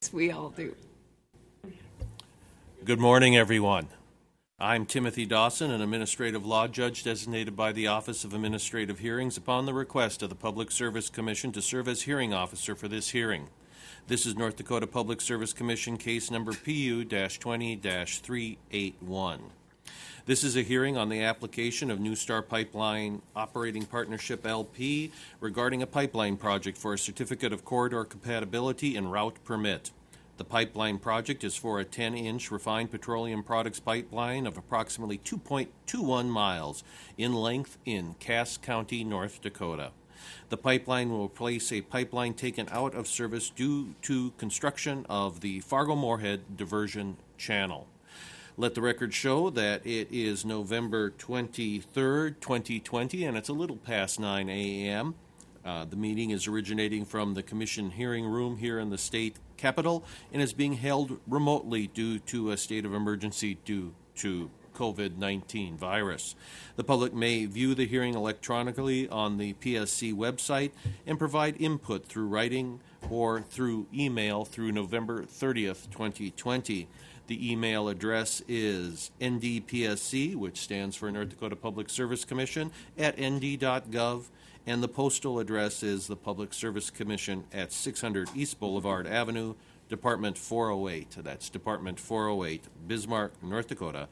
We all do. Good morning, everyone. I'm Timothy Dawson, an administrative law judge designated by the Office of Administrative Hearings upon the request of the Public Service Commission to serve as hearing officer for this hearing. This is North Dakota Public Service Commission case number PU-20-381. This is a hearing on the application of New Star Pipeline Operating Partnership LP regarding a pipeline project for a certificate of corridor compatibility and route permit. The pipeline project is for a 10-inch refined petroleum products pipeline of approximately 2.21 miles in length in Cass County, North Dakota. The pipeline will replace a pipeline taken out of service due to construction of the Fargo-Moorhead diversion channel. Let the record show that it is November 23rd, 2020, and it's a little past 9 a.m. The meeting is originating from the Commission hearing room here in the state capitol and is being held remotely due to a state of emergency due to COVID-19 virus. The public may view the hearing electronically on the PSC website and provide input through writing or through email through November 30th, 2020. The email address is ndpsc, which stands for North Dakota Public Service Commission, at nd.gov, and the postal address is the Public Service Commission at 600 East Boulevard Avenue, Department 408. That's Department 408, Bismarck, North Dakota,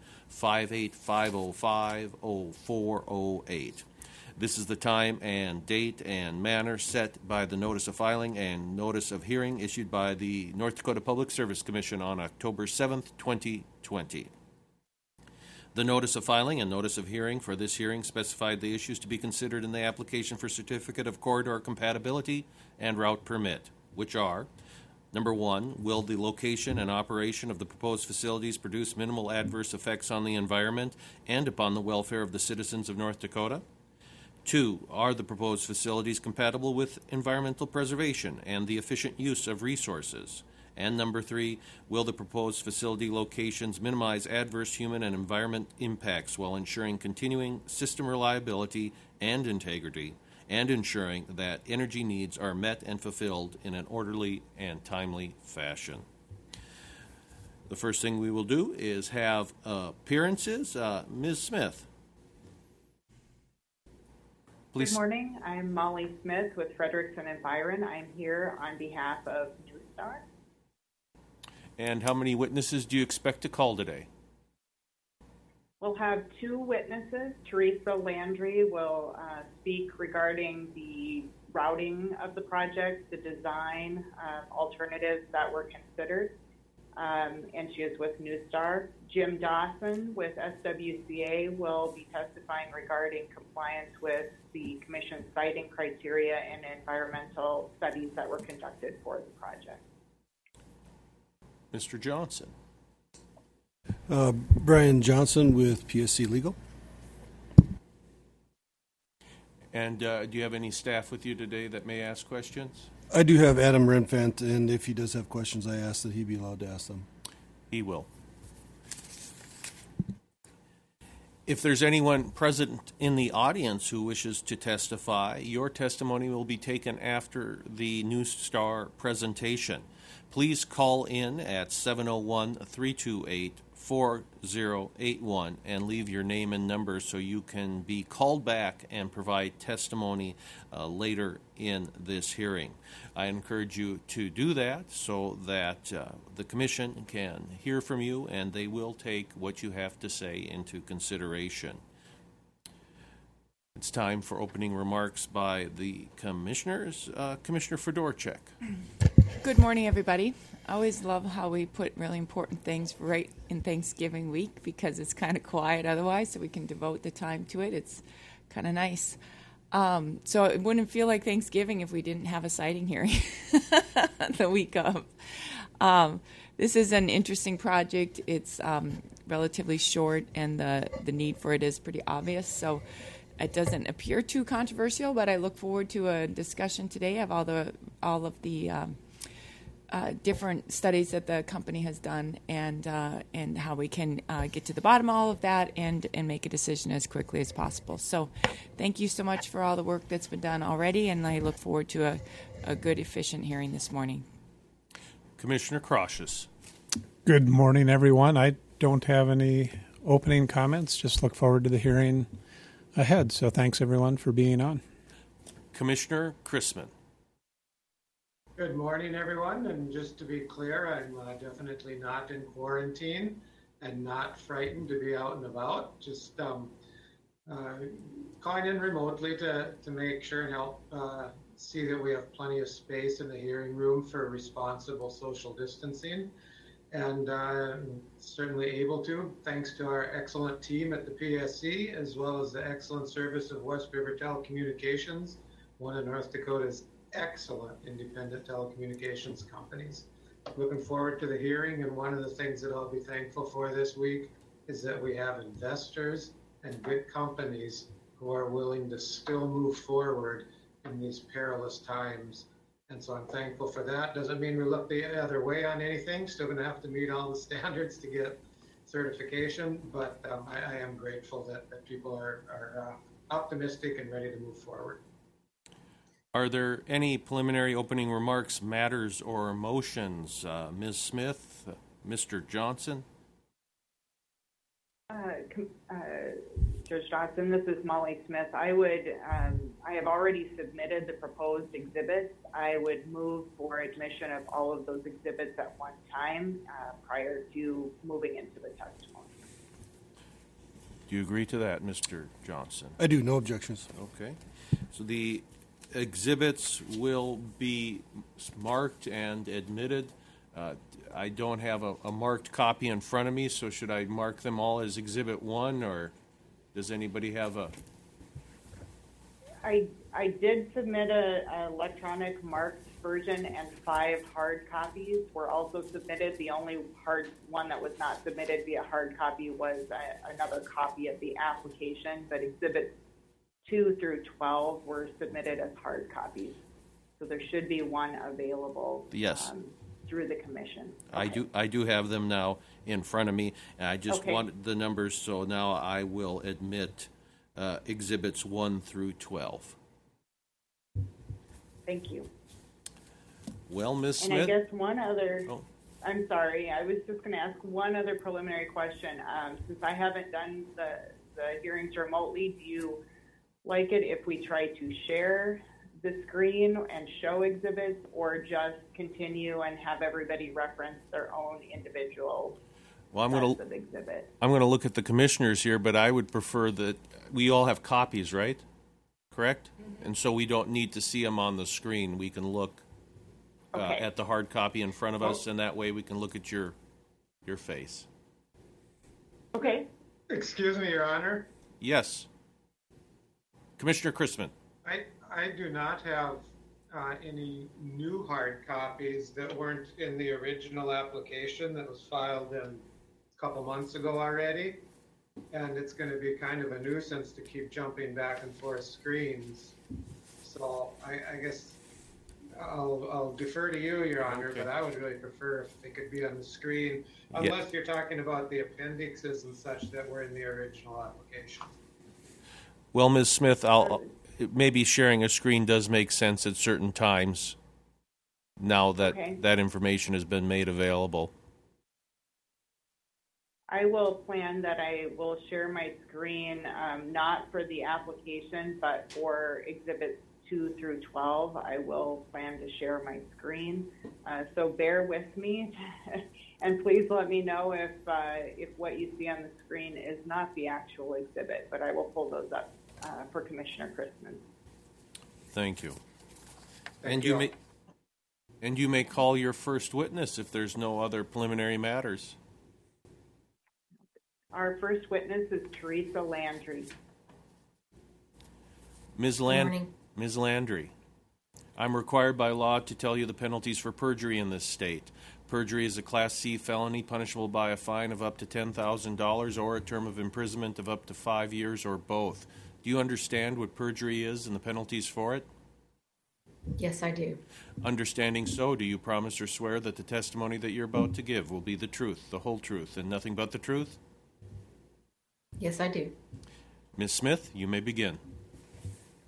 58505-0408. This is the time and date and manner set by the notice of filing and notice of hearing issued by the North Dakota Public Service Commission on October 7th, 2020. The notice of filing and notice of hearing for this hearing specified the issues to be considered in the application for certificate of corridor compatibility and route permit, which are: Number 1, will the location and operation of the proposed facilities produce minimal adverse effects on the environment and upon the welfare of the citizens of North Dakota? 2, are the proposed facilities compatible with environmental preservation and the efficient use of resources? And number 3, will the proposed facility locations minimize adverse human and environment impacts while ensuring continuing system reliability and integrity, and ensuring that energy needs are met and fulfilled in an orderly and timely fashion? The first thing we will do is have appearances. Ms. Smith. Please. Good morning. I'm Molly Smith with Frederickson and Byron. I'm here on behalf of New Star. And how many witnesses do you expect to call today? We'll have 2 witnesses. Teresa Landry will speak regarding the routing of the project, the design, alternatives that were considered, and she is with New Star. Jim Dawson with SWCA will be testifying regarding compliance with the Commission's siting criteria and environmental studies that were conducted for the project. Mr. Johnson. Brian Johnson with PSC Legal. And do you have any staff with you today that may ask questions? I do have Adam Renfant, and if he does have questions, I ask that he be allowed to ask them. He will. If there's anyone present in the audience who wishes to testify, your testimony will be taken after the New Star presentation. Please call in at 701-328-4081 and leave your name and number so you can be called back and provide testimony later in this hearing. I encourage you to do that so that the Commission can hear from you and they will take what you have to say into consideration. It's time for opening remarks by the commissioners. Commissioner Fedorchak. Good morning, everybody. I always love how we put really important things right in Thanksgiving week because it's kind of quiet otherwise, so we can devote the time to it. It's kind of nice. So it wouldn't feel like Thanksgiving if we didn't have a siting hearing the week of. This is an interesting project. It's relatively short, and the need for it is pretty obvious. So it doesn't appear too controversial, but I look forward to a discussion today of all of the different studies that the company has done and how we can get to the bottom of all of that and make a decision as quickly as possible. So thank you so much for all the work that's been done already, and I look forward to a good, efficient hearing this morning. Commissioner Crossius. Good morning, everyone. I don't have any opening comments. Just look forward to the hearing ahead. So thanks, everyone, for being on. Commissioner Chrisman. Good morning, everyone. And just to be clear, I'm definitely not in quarantine and not frightened to be out and about. Just calling in remotely to make sure and help see that we have plenty of space in the hearing room for responsible social distancing. And certainly able to, thanks to our excellent team at the PSC, as well as the excellent service of West River Telecommunications, one of North Dakota's excellent independent telecommunications companies. Looking forward to the hearing, and one of the things that I'll be thankful for this week is that we have investors and good companies who are willing to still move forward in these perilous times. And so I'm thankful for that. Doesn't mean we look the other way on anything. Still going to have to meet all the standards to get certification, but I am grateful that people are optimistic and ready to move forward. Are there any preliminary opening remarks, matters, or motions? Ms. Smith, Mr. Johnson? Judge Johnson, this is Molly Smith. I have already submitted the proposed exhibits. I would move for admission of all of those exhibits at one time prior to moving into the testimony. Do you agree to that, Mr. Johnson? I do. No objections. Okay. So the exhibits will be marked and admitted. I don't have a marked copy in front of me, so should I mark them all as Exhibit 1, or does anybody have a... I did submit a electronic marked version, and 5 hard copies were also submitted. The only hard one that was not submitted via hard copy was another copy of the application, but Exhibits 2 through 12 were submitted as hard copies. So there should be one available. Yes. Through the commission. Okay. I do have them now in front of me, and I just wanted the numbers, so now I will admit Exhibits 1 through 12. Thank you. Well, Ms. Smith? And I guess one other... Oh. I'm sorry, I was just going to ask one other preliminary question. Since I haven't done the hearings remotely, do you like it if we try to share the screen and show exhibits, or just continue and have everybody reference their own individual sets of exhibits? I'm going to look at the commissioners here, but I would prefer that we all have copies, right? Correct? Mm-hmm. And so we don't need to see them on the screen. We can look at the hard copy in front of us, and that way we can look at your face. Okay. Excuse me, Your Honor. Yes. Commissioner Chrisman. I do not have any new hard copies that weren't in the original application that was filed a couple months ago already. And it's going to be kind of a nuisance to keep jumping back and forth screens. So I guess I'll defer to you, Your Honor, but I would really prefer if they could be on the screen, unless you're talking about the appendixes and such that were in the original application. Well, Ms. Smith, maybe sharing a screen does make sense at certain times now that that information has been made available. I will plan that I will share my screen, not for the application, but for Exhibits 2 through 12. I will plan to share my screen. So bear with me, and please let me know if what you see on the screen is not the actual exhibit, but I will pull those up for Commissioner Chrisman. Thank you. And you may call your first witness if there's no other preliminary matters. Our first witness is Teresa Landry. Ms. Landry, I'm required by law to tell you the penalties for perjury in this state. Perjury is a Class C felony punishable by a fine of up to $10,000 or a term of imprisonment of up to 5 years or both. Do you understand what perjury is and the penalties for it? Yes, I do. Understanding so, do you promise or swear that the testimony that you're about to give will be the truth, the whole truth, and nothing but the truth? Yes, I do. Ms. Smith, you may begin.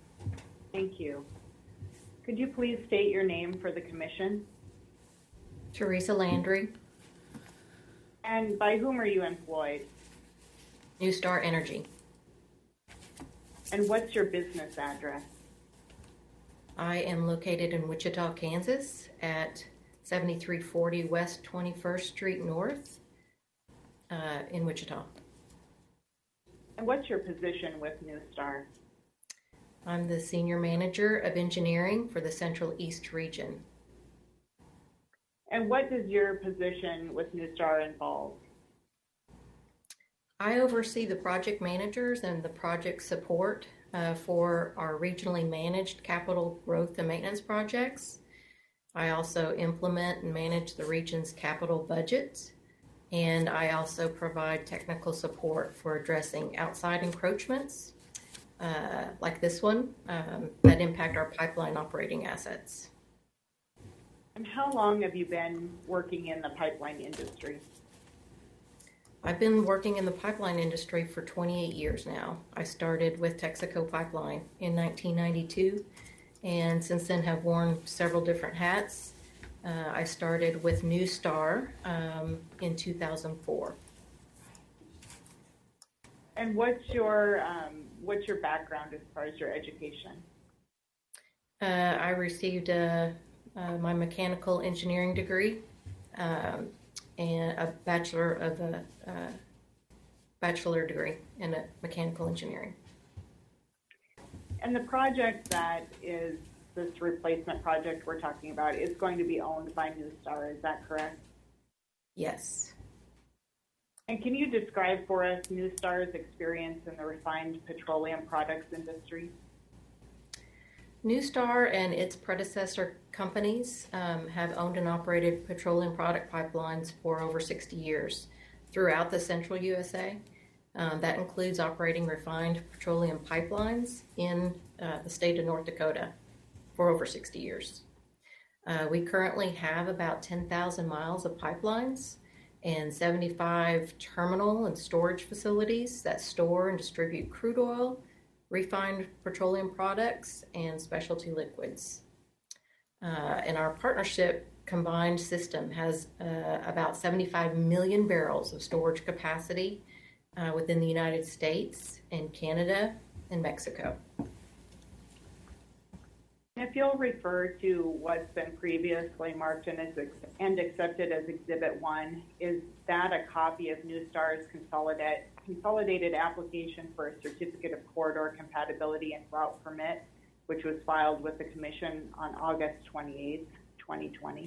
Thank you. Could you please state your name for the commission? Teresa Landry, And by whom are you employed? New Star Energy. And what's your business address? I am located in Wichita, Kansas at 7340 West 21st Street North in Wichita. And what's your position with New Star? I'm the Senior Manager of Engineering for the Central East region. And what does your position with New Star involve? I oversee the project managers and the project support for our regionally managed capital growth and maintenance projects. I also implement and manage the region's capital budgets, and I also provide technical support for addressing outside encroachments like this one that impact our pipeline operating assets. And how long have you been working in the pipeline industry? I've been working in the pipeline industry for 28 years now. I started with Texaco Pipeline in 1992, and since then have worn several different hats. I started with New Star in 2004. And what's your background as far as your education? I received my mechanical engineering degree and a bachelor degree in mechanical engineering. And the project that is this replacement project we're talking about is going to be owned by New Star, is that correct? Yes. And can you describe for us New Star's experience in the refined petroleum products industry? New Star and its predecessor companies have owned and operated petroleum product pipelines for over 60 years throughout the central USA. That includes operating refined petroleum pipelines in the state of North Dakota for over 60 years. We currently have about 10,000 miles of pipelines and 75 terminal and storage facilities that store and distribute crude oil, refined petroleum products, and specialty liquids. And our partnership combined system has about 75 million barrels of storage capacity within the United States and Canada and Mexico. If you'll refer to what's been previously marked and accepted as Exhibit 1, is that a copy of New Star's consolidated application for a certificate of corridor compatibility and route permit, which was filed with the Commission on August 28th, 2020?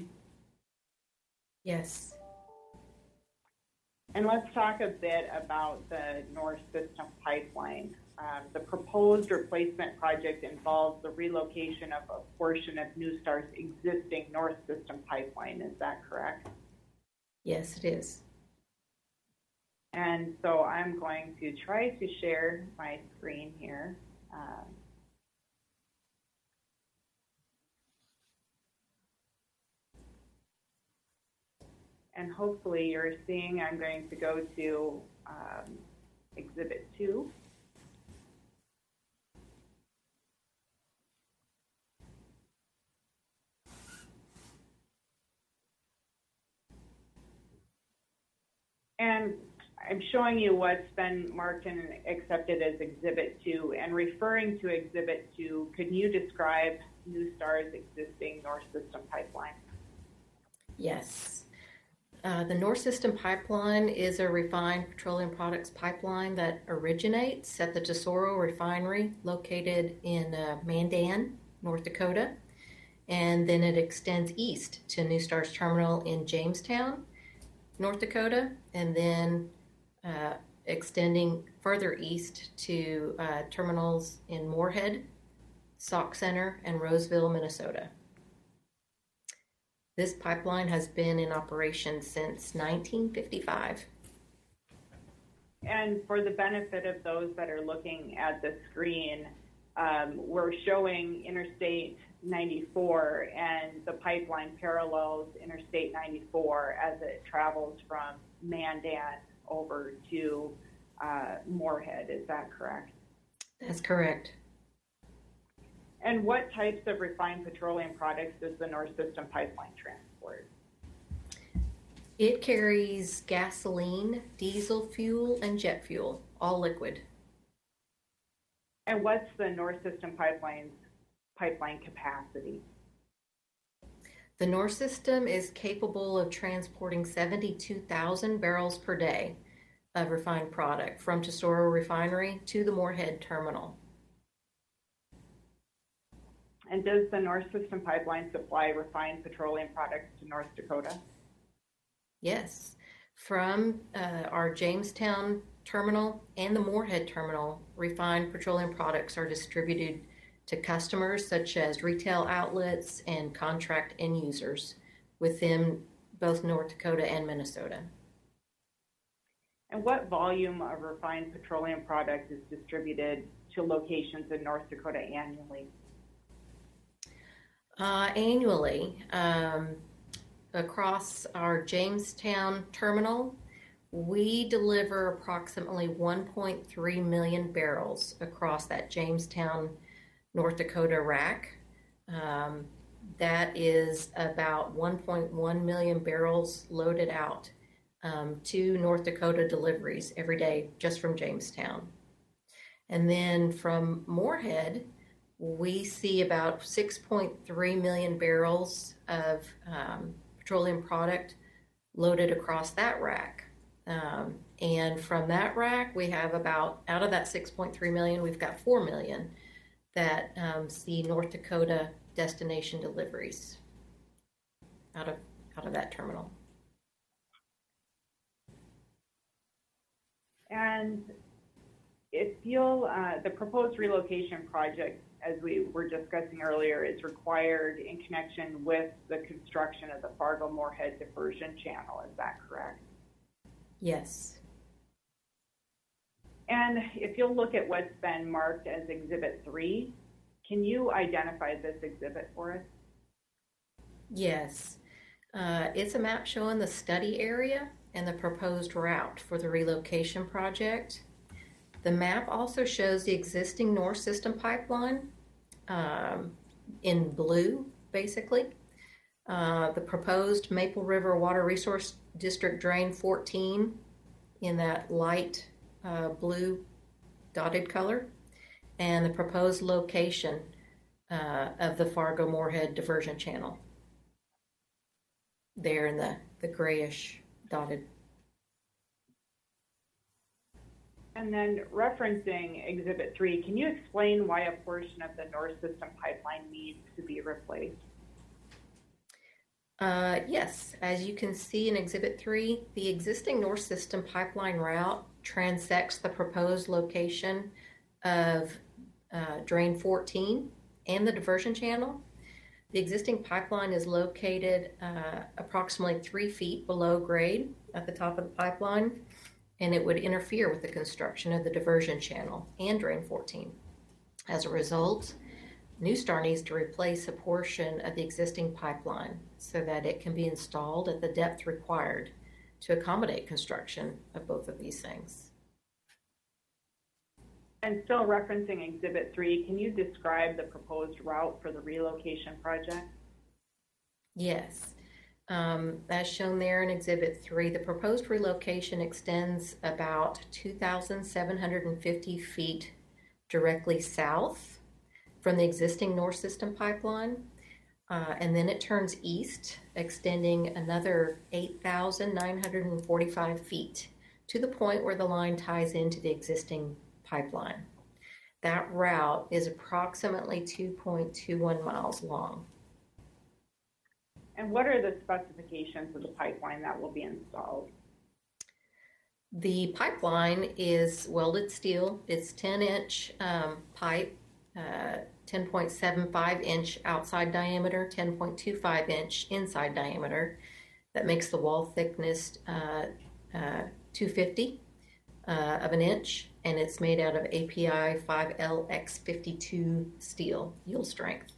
Yes. And let's talk a bit about the North System pipeline. The proposed replacement project involves the relocation of a portion of New Star's existing North System pipeline. Is that correct? Yes, it is. And so I'm going to try to share my screen here. And hopefully you're seeing, I'm going to go to Exhibit 2. And I'm showing you what's been marked and accepted as Exhibit 2. And referring to Exhibit 2, could you describe New Star's existing North System pipeline? Yes. The North System pipeline is a refined petroleum products pipeline that originates at the Tesoro refinery located in Mandan, North Dakota. And then it extends east to New Star's terminal in Jamestown, North Dakota, and then extending further east to terminals in Moorhead, Sauk Center, and Roseville, Minnesota. This pipeline has been in operation since 1955. And for the benefit of those that are looking at the screen, we're showing Interstate 94, and the pipeline parallels Interstate 94 as it travels from Mandan over to Moorhead. Is that correct? That's correct. And what types of refined petroleum products does the North System pipeline transport? It carries gasoline, diesel fuel, and jet fuel, all liquid. And what's the North System pipeline capacity? The North System is capable of transporting 72,000 barrels per day of refined product from Tesoro Refinery to the Moorhead Terminal. And does the North System pipeline supply refined petroleum products to North Dakota? Yes. From our Jamestown terminal and the Moorhead terminal, refined petroleum products are distributed to customers such as retail outlets and contract end users within both North Dakota and Minnesota. And what volume of refined petroleum product is distributed to locations in North Dakota annually? Annually, across our Jamestown terminal, we deliver approximately 1.3 million barrels across that Jamestown, North Dakota rack. That is about 1.1 million barrels loaded out to North Dakota deliveries every day just from Jamestown. And then from Moorhead, we see about 6.3 million barrels of petroleum product loaded across that rack. And from that rack, we have about, out of that 6.3 million, we've got 4 million that see North Dakota destination deliveries out of that terminal. And if you'll, the proposed relocation project, as we were discussing earlier, is required in connection with the construction of the Fargo-Moorhead diversion channel. Is that correct? Yes. And if you'll look at what's been marked as Exhibit 3, can you identify this exhibit for us? Yes. It's a map showing the study area and the proposed route for the relocation project. The map also shows the existing North System pipeline in blue, basically. The proposed Maple River Water Resource District Drain 14 in that light blue dotted color, and the proposed location of the Fargo-Moorhead diversion channel there in the grayish dotted. And then referencing Exhibit 3, can you explain why a portion of the North System pipeline needs to be replaced? Yes, as you can see in Exhibit 3, the existing North System pipeline route transects the proposed location of Drain 14 and the diversion channel. The existing pipeline is located approximately 3 feet below grade at the top of the pipeline, and it would interfere with the construction of the diversion channel and Drain 14. As a result, NuStar needs to replace a portion of the existing pipeline so that it can be installed at the depth required to accommodate construction of both of these things. And still referencing Exhibit 3, can you describe the proposed route for the relocation project? Yes. As shown there in Exhibit 3, the proposed relocation extends about 2,750 feet directly south from the existing North System pipeline, and then it turns east, extending another 8,945 feet to the point where the line ties into the existing pipeline. That route is approximately 2.21 miles long. And what are the specifications of the pipeline that will be installed? The pipeline is welded steel. It's 10-inch pipe, 10.75-inch outside diameter, 10.25-inch inside diameter. That makes the wall thickness 250 of an inch, and it's made out of API 5LX52 steel, yield strength.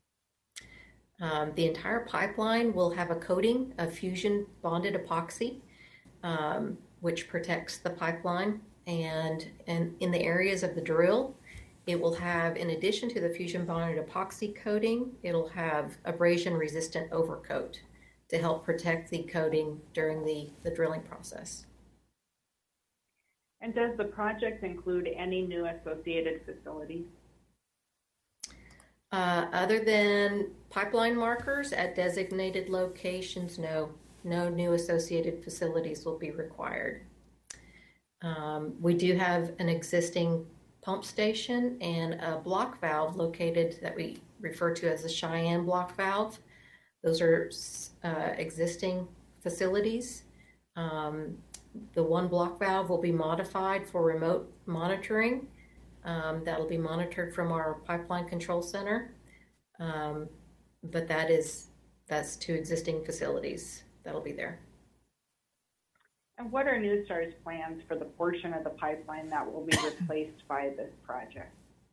The entire pipeline will have a coating of fusion bonded epoxy, which protects the pipeline. And in the areas of the drill, it will have, in addition to the fusion bonded epoxy coating, it'll have abrasion resistant overcoat to help protect the coating during the drilling process. And does the project include any new associated facilities? Other than pipeline markers at designated locations, no new associated facilities will be required. We do have an existing pump station and a block valve located that we refer to as the Cheyenne block valve. Those are existing facilities. The one block valve will be modified for remote monitoring. That'll be monitored from our pipeline control center. But that's two existing facilities that'll be there. And what are NuStar's plans for the portion of the pipeline that will be replaced by this project?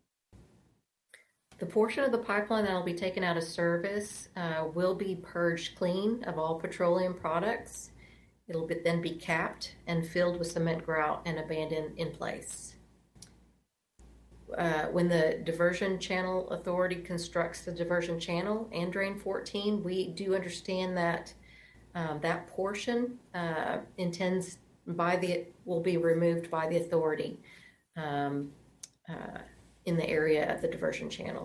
The portion of the pipeline that will be taken out of service will be purged clean of all petroleum products. It'll then be capped and filled with cement grout and abandoned in place. When the Diversion Channel Authority constructs the diversion channel and Drain 14, we do understand that that portion will be removed by the authority in the area of the diversion channel.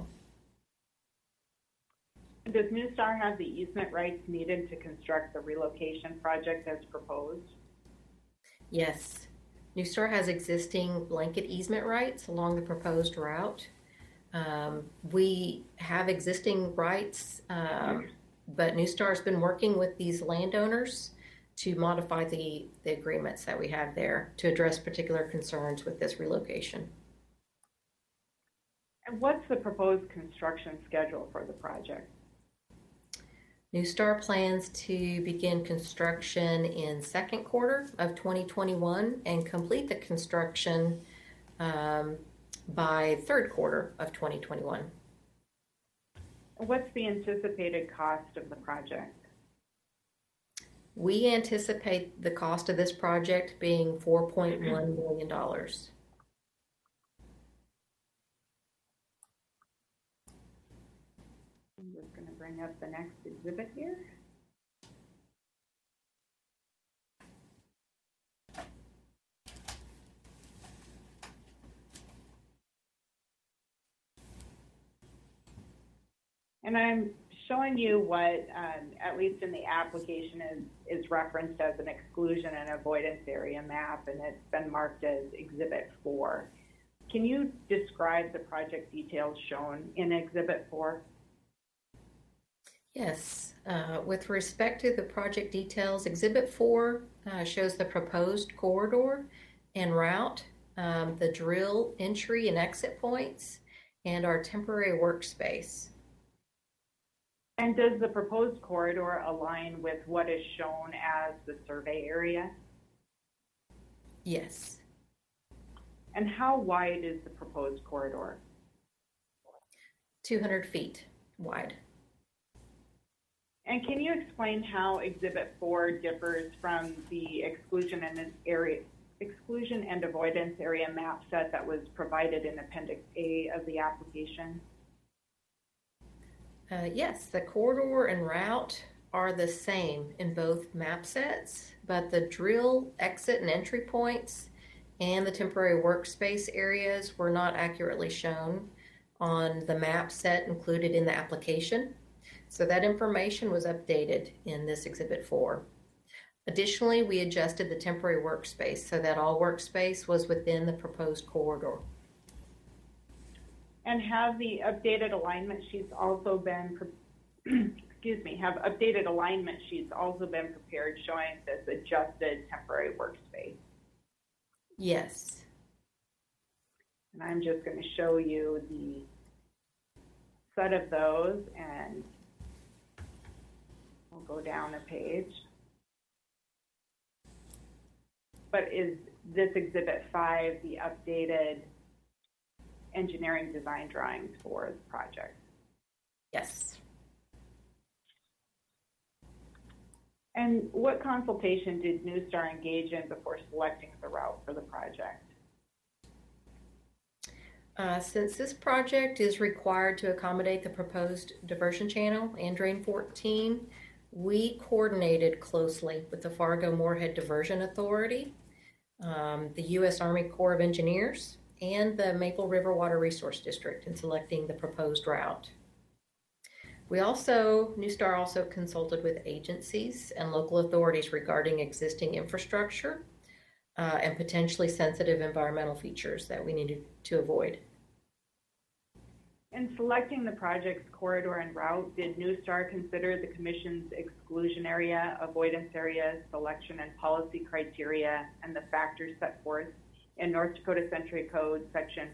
Does NuStar have the easement rights needed to construct the relocation project as proposed? Yes. NuStar has existing blanket easement rights along the proposed route. We have existing rights, but NuStar has been working with these landowners to modify the agreements that we have there to address particular concerns with this relocation. And what's the proposed construction schedule for the project? NuStar plans to begin construction in second quarter of 2021 and complete the construction by third quarter of 2021. What's the anticipated cost of the project? We anticipate the cost of this project being $4.1 million. I'm just going to bring up the next exhibit here. And I'm showing you what, at least in the application, is referenced as an exclusion and avoidance area map, and it's been marked as Exhibit 4. Can you describe the project details shown in Exhibit 4? Yes. With respect to the project details, Exhibit 4 shows the proposed corridor and route, the drill entry and exit points, and our temporary workspace. And does the proposed corridor align with what is shown as the survey area? Yes. And how wide is the proposed corridor? 200 feet wide. And can you explain how Exhibit 4 differs from the exclusion and avoidance area map set that was provided in Appendix A of the application? Yes, the corridor and route are the same in both map sets, but the drill, exit, and entry points and the temporary workspace areas were not accurately shown on the map set included in the application. So that information was updated in this Exhibit 4. Additionally, we adjusted the temporary workspace so that all workspace was within the proposed corridor. And have the updated alignment sheets also been, have updated alignment sheets also been prepared showing this adjusted temporary workspace? Yes. And I'm just going to show you the set of those, and we'll go down a page. But is this Exhibit 5 the updated engineering design drawings for the project? Yes. And what consultation did NuStar engage in before selecting the route for the project? Since this project is required to accommodate the proposed diversion channel and Drain 14, We coordinated closely with the Fargo-Moorhead Diversion Authority, the U.S. Army Corps of Engineers, and the Maple River Water Resource District in selecting the proposed route. New Star also consulted with agencies and local authorities regarding existing infrastructure and potentially sensitive environmental features that we needed to avoid. In selecting the project's corridor and route, did New Star consider the Commission's exclusion area, avoidance area, selection and policy criteria, and the factors set forth in North Dakota Century Code Section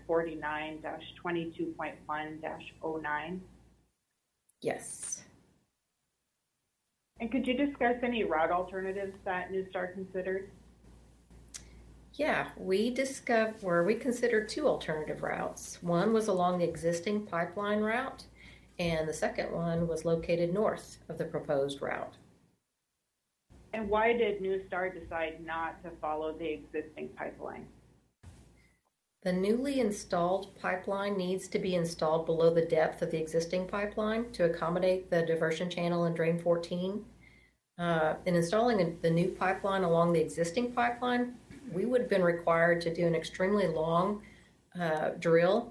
49-22.1-09? Yes. And could you discuss any route alternatives that New Star considered? Yeah, we considered two alternative routes. One was along the existing pipeline route, and the second one was located north of the proposed route. And why did New Star decide not to follow the existing pipeline? The newly installed pipeline needs to be installed below the depth of the existing pipeline to accommodate the diversion channel in Drain 14. In installing the new pipeline along the existing pipeline, we would have been required to do an extremely long drill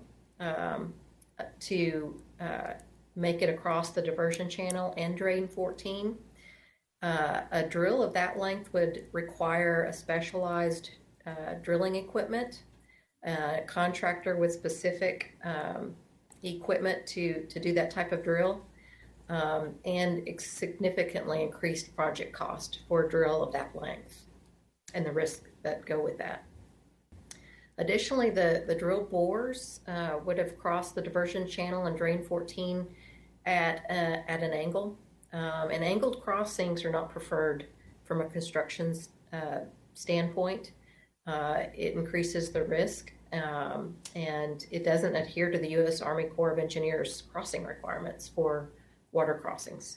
to make it across the diversion channel and Drain 14. A drill of that length would require a specialized drilling equipment, a contractor with specific equipment to do that type of drill, and significantly increased project cost for a drill of that length and the risks that go with that. Additionally, the drill bores would have crossed the diversion channel and Drain 14 at an angle. And angled crossings are not preferred from a construction standpoint. It increases the risk, and it doesn't adhere to the U.S. Army Corps of Engineers crossing requirements for water crossings.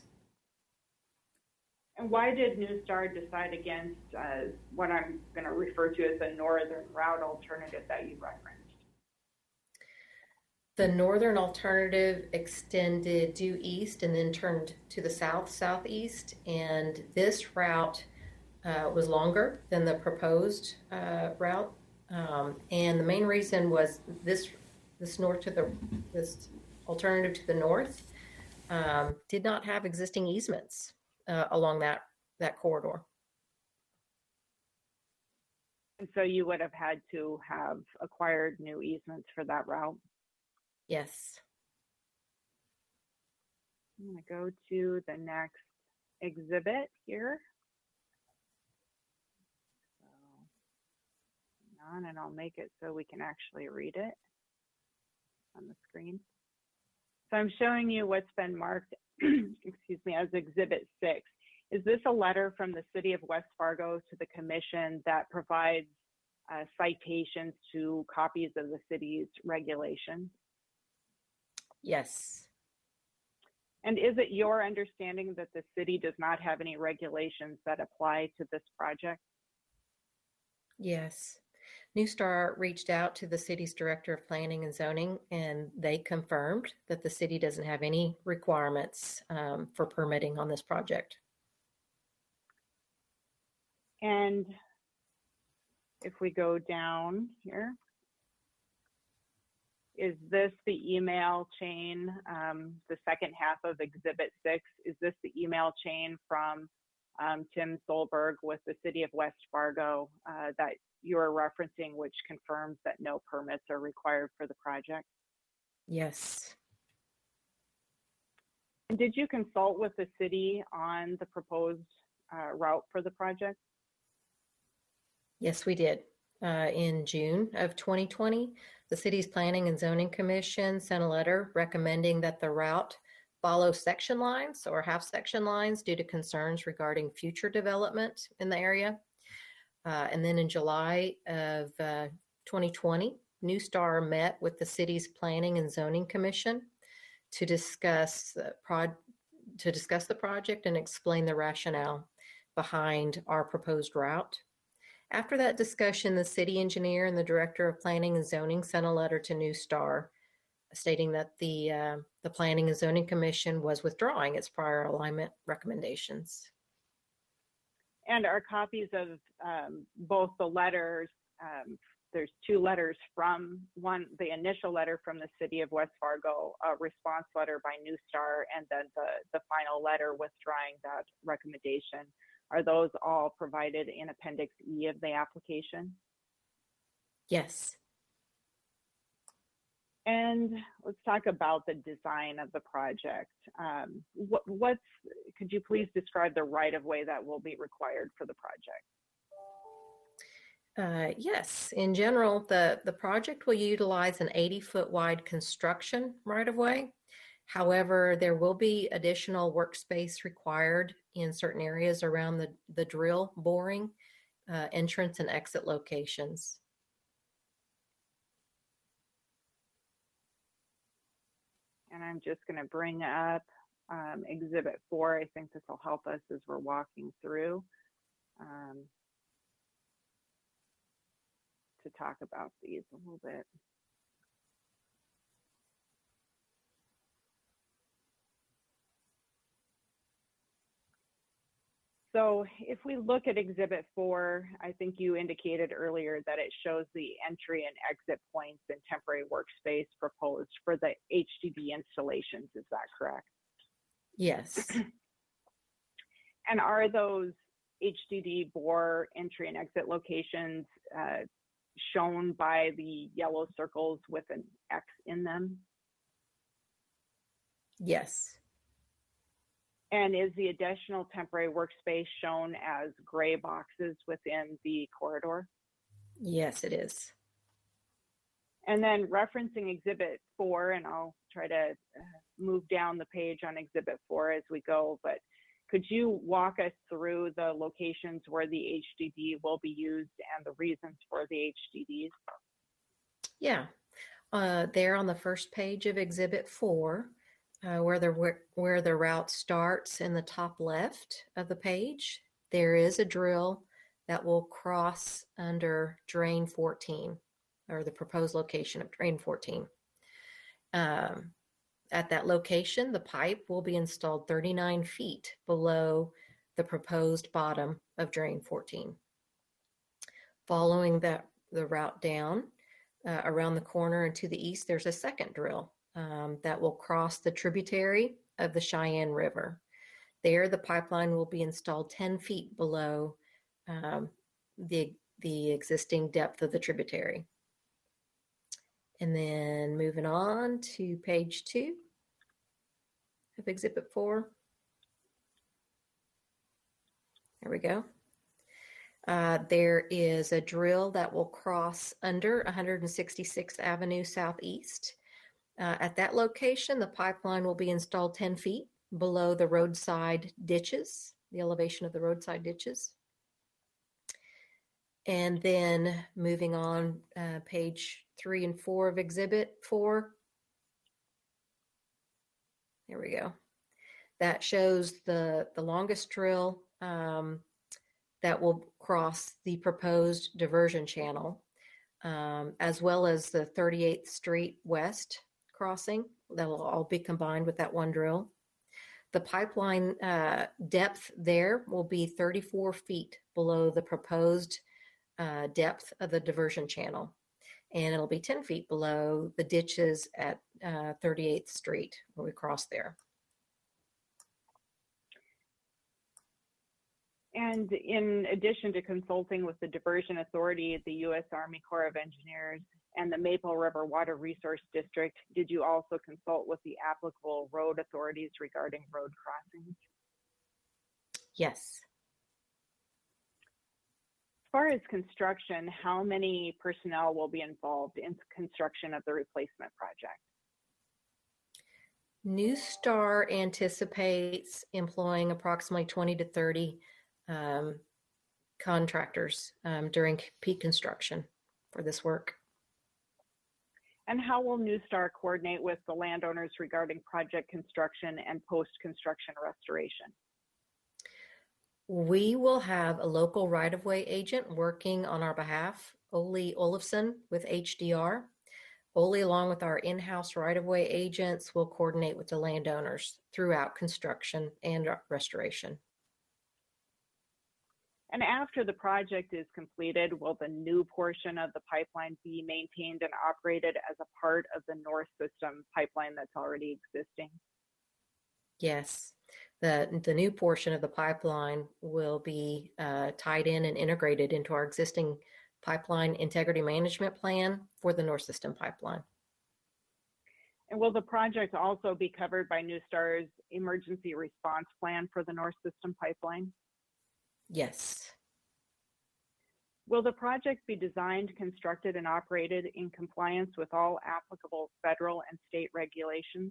And why did New Star decide against what I'm going to refer to as the northern route alternative that you referenced? The northern alternative extended due east and then turned to the southeast, and this route was longer than the proposed route. And the main reason was this alternative to the north did not have existing easements along that corridor. And so you would have had to have acquired new easements for that route? Yes. I'm going to go to the next exhibit here. So, hang on, and I'll make it so we can actually read it on the screen. So I'm showing you what's been marked, excuse me, as Exhibit 6. Is this a letter from the City of West Fargo to the Commission that provides citations to copies of the city's regulations? Yes. And is it your understanding that the city does not have any regulations that apply to this project? Yes. New Star reached out to the city's Director of Planning and Zoning, and they confirmed that the city doesn't have any requirements for permitting on this project. And if we go down here, is this the email chain, the second half of Exhibit 6? Is this the email chain from Tim Solberg with the City of West Fargo that you're referencing, which confirms that no permits are required for the project? Yes. And did you consult with the city on the proposed route for the project? Yes, we did. In June of 2020, the city's Planning and Zoning Commission sent a letter recommending that the route follow section lines or half section lines due to concerns regarding future development in the area. And then in July of 2020, New Star met with the city's Planning and Zoning Commission to discuss the project and explain the rationale behind our proposed route. After that discussion, the city engineer and the Director of Planning and Zoning sent a letter to New Star stating that the Planning and Zoning Commission was withdrawing its prior alignment recommendations. And our copies of both the letters, there's two letters from the initial letter from the city of West Fargo, a response letter by New Star, and then the final letter withdrawing that recommendation. Are those all provided in Appendix E of the application? Yes. And let's talk about the design of the project. Could you please describe the right-of-way that will be required for the project? Yes. In general, the project will utilize an 80-foot wide construction right-of-way. However, there will be additional workspace required in certain areas around the drill boring, entrance and exit locations. And I'm just going to bring up Exhibit 4. I think this will help us as we're walking through to talk about these a little bit. So if we look at Exhibit 4, I think you indicated earlier that it shows the entry and exit points and temporary workspace proposed for the HDD installations. Is that correct? Yes. And are those HDD bore entry and exit locations shown by the yellow circles with an X in them? Yes. And is the additional temporary workspace shown as gray boxes within the corridor? Yes, it is. And then referencing Exhibit 4, and I'll try to move down the page on Exhibit 4 as we go, but could you walk us through the locations where the HDD will be used and the reasons for the HDDs? Yeah. There on the first page of Exhibit 4, where the route starts in the top left of the page, there is a drill that will cross under Drain 14, or the proposed location of Drain 14. At that location, the pipe will be installed 39 feet below the proposed bottom of Drain 14. Following the route down, around the corner and to the east, there's a second drill that will cross the tributary of the Cheyenne River. There, the pipeline will be installed 10 feet below the existing depth of the tributary. And then moving on to page 2 of Exhibit 4. There we go. There is a drill that will cross under 166th Avenue Southeast. At that location, the pipeline will be installed 10 feet below the roadside ditches, the elevation of the roadside ditches. And then moving on, page 3 and 4 of Exhibit 4. There we go. That shows the longest drill that will cross the proposed diversion channel, as well as the 38th Street West crossing. That will all be combined with that one drill. The pipeline depth there will be 34 feet below the proposed depth of the diversion channel. And it'll be 10 feet below the ditches at 38th Street when we cross there. And in addition to consulting with the Diversion Authority, the U.S. Army Corps of Engineers, and the Maple River Water Resource District, did you also consult with the applicable road authorities regarding road crossings? Yes. As far as construction, how many personnel will be involved in construction of the replacement project? New Star anticipates employing approximately 20 to 30 contractors during peak construction for this work. And how will New Star coordinate with the landowners regarding project construction and post-construction restoration? We will have a local right-of-way agent working on our behalf, Ole Olafson with HDR. Ole, along with our in-house right-of-way agents, will coordinate with the landowners throughout construction and restoration. And after the project is completed, will the new portion of the pipeline be maintained and operated as a part of the North System pipeline that's already existing? Yes, the new portion of the pipeline will be tied in and integrated into our existing pipeline integrity management plan for the North System pipeline. And will the project also be covered by NuStar's emergency response plan for the North System pipeline? Yes. Will the project be designed, constructed, and operated in compliance with all applicable federal and state regulations?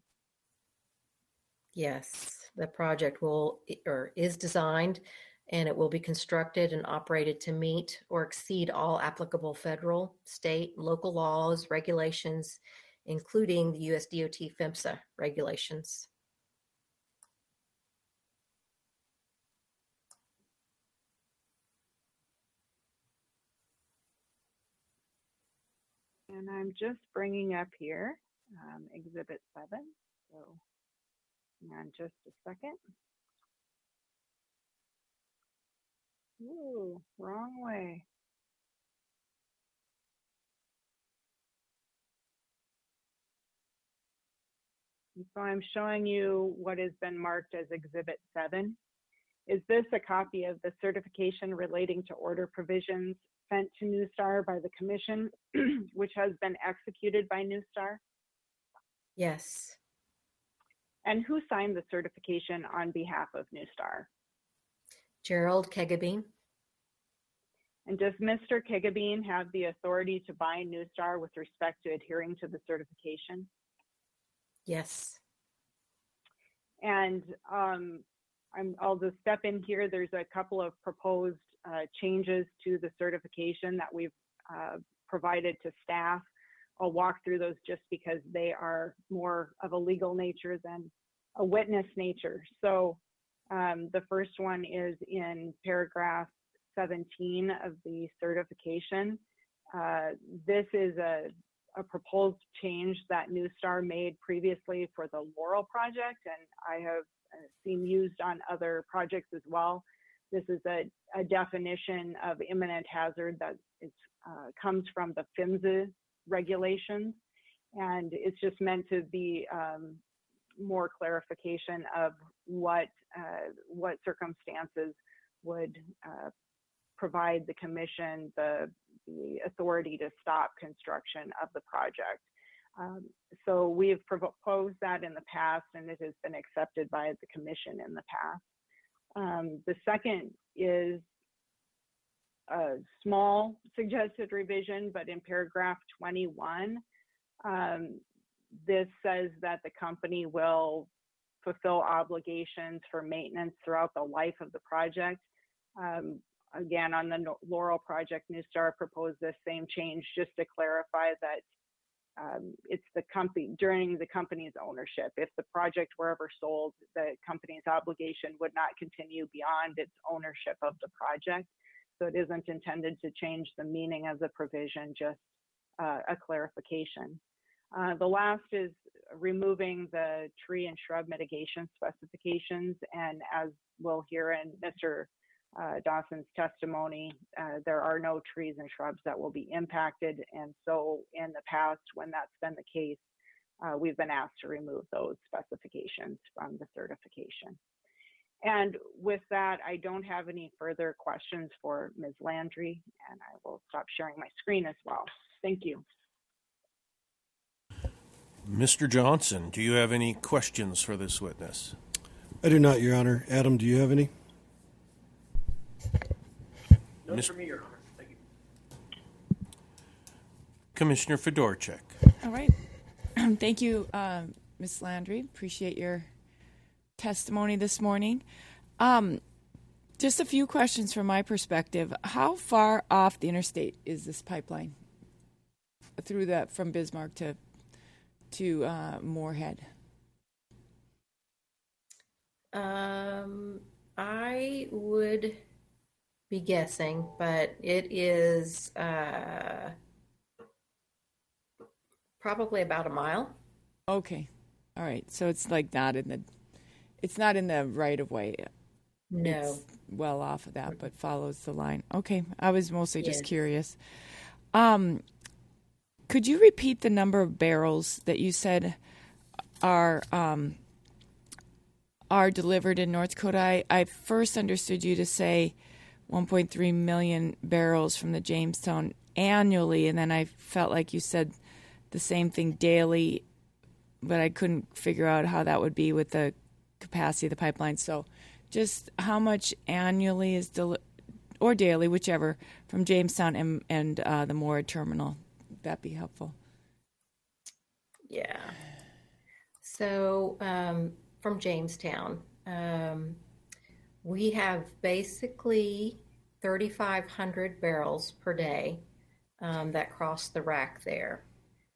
Yes, the project is designed and it will be constructed and operated to meet or exceed all applicable federal, state, local laws, regulations, including the US DOT PHMSA regulations. And I'm just bringing up here Exhibit 7. So hang on just a second. Ooh, wrong way. And so I'm showing you what has been marked as Exhibit 7. Is this a copy of the certification relating to order provisions sent to NuStar by the Commission, which has been executed by NuStar? Yes. And who signed the certification on behalf of NuStar? Gerald Kegabine. And does Mr. Kegabine have the authority to bind NuStar with respect to adhering to the certification? Yes. And I'll just step in here. There's a couple of proposed changes to the certification that we've provided to staff. I'll walk through those just because they are more of a legal nature than a witness nature. So the first one is in paragraph 17 of the certification. This is a proposed change that NuStar made previously for the Laurel project, and I have seen used on other projects as well. This is a definition of imminent hazard that comes from the PHMSA regulations, and it's just meant to be more clarification of what circumstances would provide the Commission the authority to stop construction of the project. So we have proposed that in the past, and it has been accepted by the Commission in the past. The second is a small suggested revision, but in paragraph 21, this says that the company will fulfill obligations for maintenance throughout the life of the project. Again, on the Laurel project, NuStar proposed this same change just to clarify that it's the company during the company's ownership. If the project were ever sold, the company's obligation would not continue beyond its ownership of the project. So it isn't intended to change the meaning of the provision, just a clarification. The last is removing the tree and shrub mitigation specifications. And as we'll hear in Mr. Dawson's testimony, there are no trees and shrubs that will be impacted. And so in the past, when that's been the case, we've been asked to remove those specifications from the certification. And with that, I don't have any further questions for Ms. Landry, and I will stop sharing my screen as well. Thank you. Mr. Johnson, do you have any questions for this witness? I do not, Your Honor. Adam, do you have any? None for me, Your Honor. Thank you. Commissioner Fedorchak. All right. Thank you, Ms. Landry. Appreciate your testimony this morning. Just a few questions from my perspective. How far off the interstate is this pipeline through that from Bismarck to Moorhead? I would be guessing, but it is Probably about a mile. Okay. All right. So it's like it's not in the right of way. No. It's well off of that, but follows the line. Okay. I was mostly just Yes. curious. Could you repeat the number of barrels that you said are delivered in North Dakota? I first understood you to say 1.3 million barrels from the Jamestown annually, and then I felt like you said the same thing daily, but I couldn't figure out how that would be with the capacity of the pipeline. So just how much annually is or daily, whichever, from Jamestown and the Moorhead terminal? That'd be helpful. Yeah. So from Jamestown, we have basically 3,500 barrels per day that cross the rack there.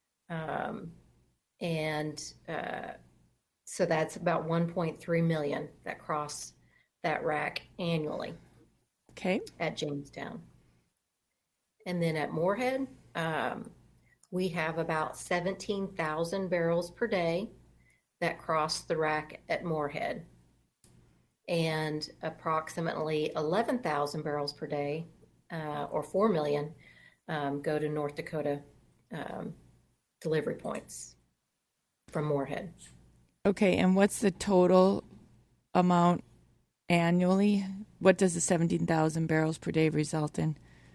So that's about 1.3 million that cross that rack annually Okay. at Jamestown. And then at Moorhead, we have about 17,000 barrels per day that cross the rack at Moorhead, and approximately 11,000 barrels per day, or 4 million, go to North Dakota delivery points from Moorhead. Okay, and what's the total amount annually? What does the 17,000 barrels per day result in?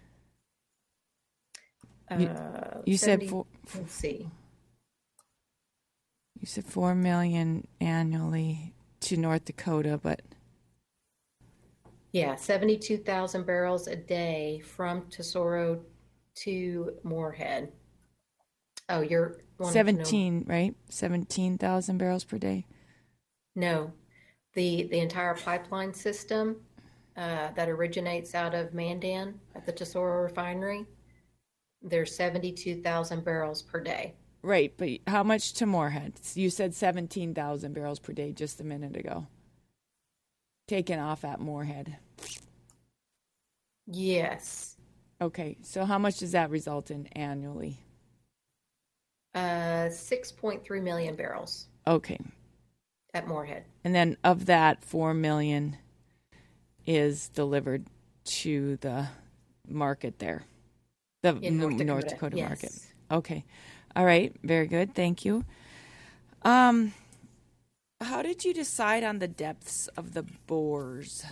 You said 70 let's see. You said 4 million annually to North Dakota, but Yeah, 72,000 barrels a day from Tesoro to Moorhead. Oh, you're wanting to know- 17, right? 17,000 barrels per day. No, the entire pipeline system that originates out of Mandan at the Tesoro refinery, there's 72,000 barrels per day. Right, but how much to Moorhead? You said 17,000 barrels per day just a minute ago. Taken off at Moorhead. Yes. Okay, so how much does that result in annually? 6.3 million barrels Okay, at Moorhead. and then of that, 4 million is delivered to the market there, the In North Dakota yes. market. Okay, all right, very good, thank you. How did you decide on the depths of the bores?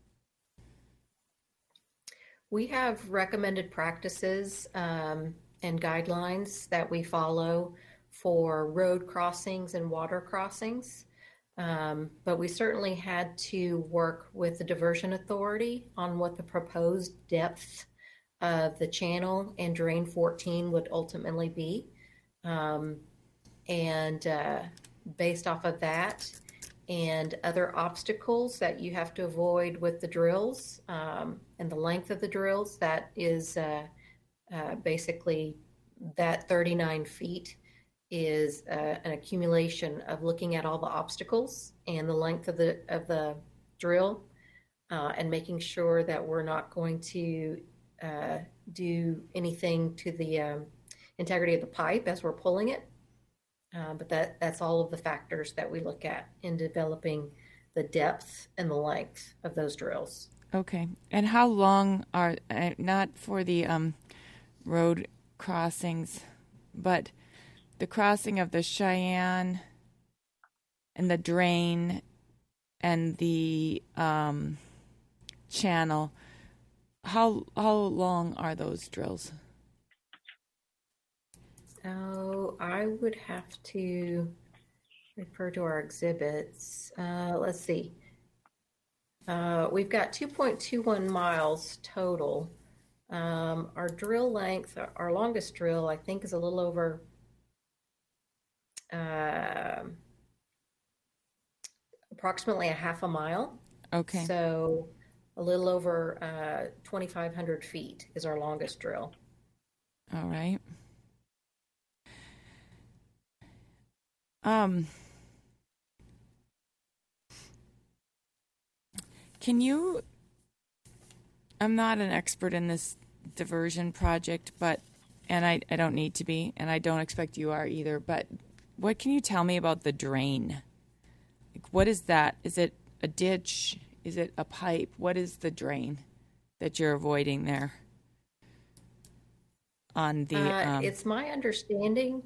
We have recommended practices and guidelines that we follow for road crossings and water crossings. But we certainly had to work with the diversion authority on what the proposed depth of the channel and drain 14 would ultimately be. Based off of that and other obstacles that you have to avoid with the drills and the length of the drills, that is basically that 39 feet is an accumulation of looking at all the obstacles and the length of the drill and making sure that we're not going to do anything to the integrity of the pipe as we're pulling it. But that's all of the factors that we look at in developing the depth and the length of those drills. Okay, and how long are, not for the road crossings, but the crossing of the Cheyenne and the drain and the channel, how long are those drills? Oh, I would have to refer to our exhibits. Let's see. We've got 2.21 miles total. Our drill length, our longest drill, I think, is a little over approximately a half a mile. Okay. So a little over 2,500 feet is our longest drill. All right. Can you, I'm not an expert in this diversion project, but and I don't need to be, and I don't expect you are either, but what can you tell me about the drain? Like, what is that? Is it a ditch? Is it a pipe? What is the drain that you're avoiding there? On the it's my understanding.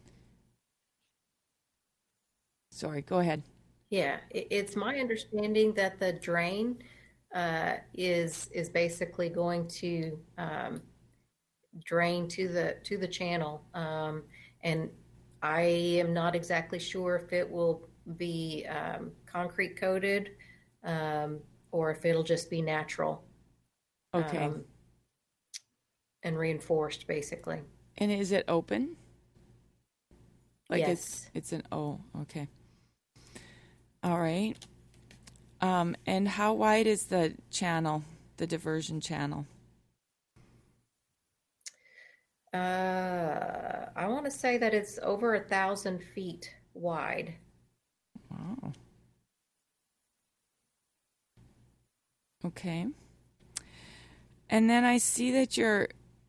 Sorry, go ahead. Yeah, it's my understanding that the drain is basically going to drain to the channel, and I am not exactly sure if it will be concrete coated or if it'll just be natural. Okay. And reinforced, basically. And is it open? Like yes. It's an okay. All right. And how wide is the channel, the diversion channel? I want to say that it's over 1,000 feet wide. Wow. Okay. And then I see that your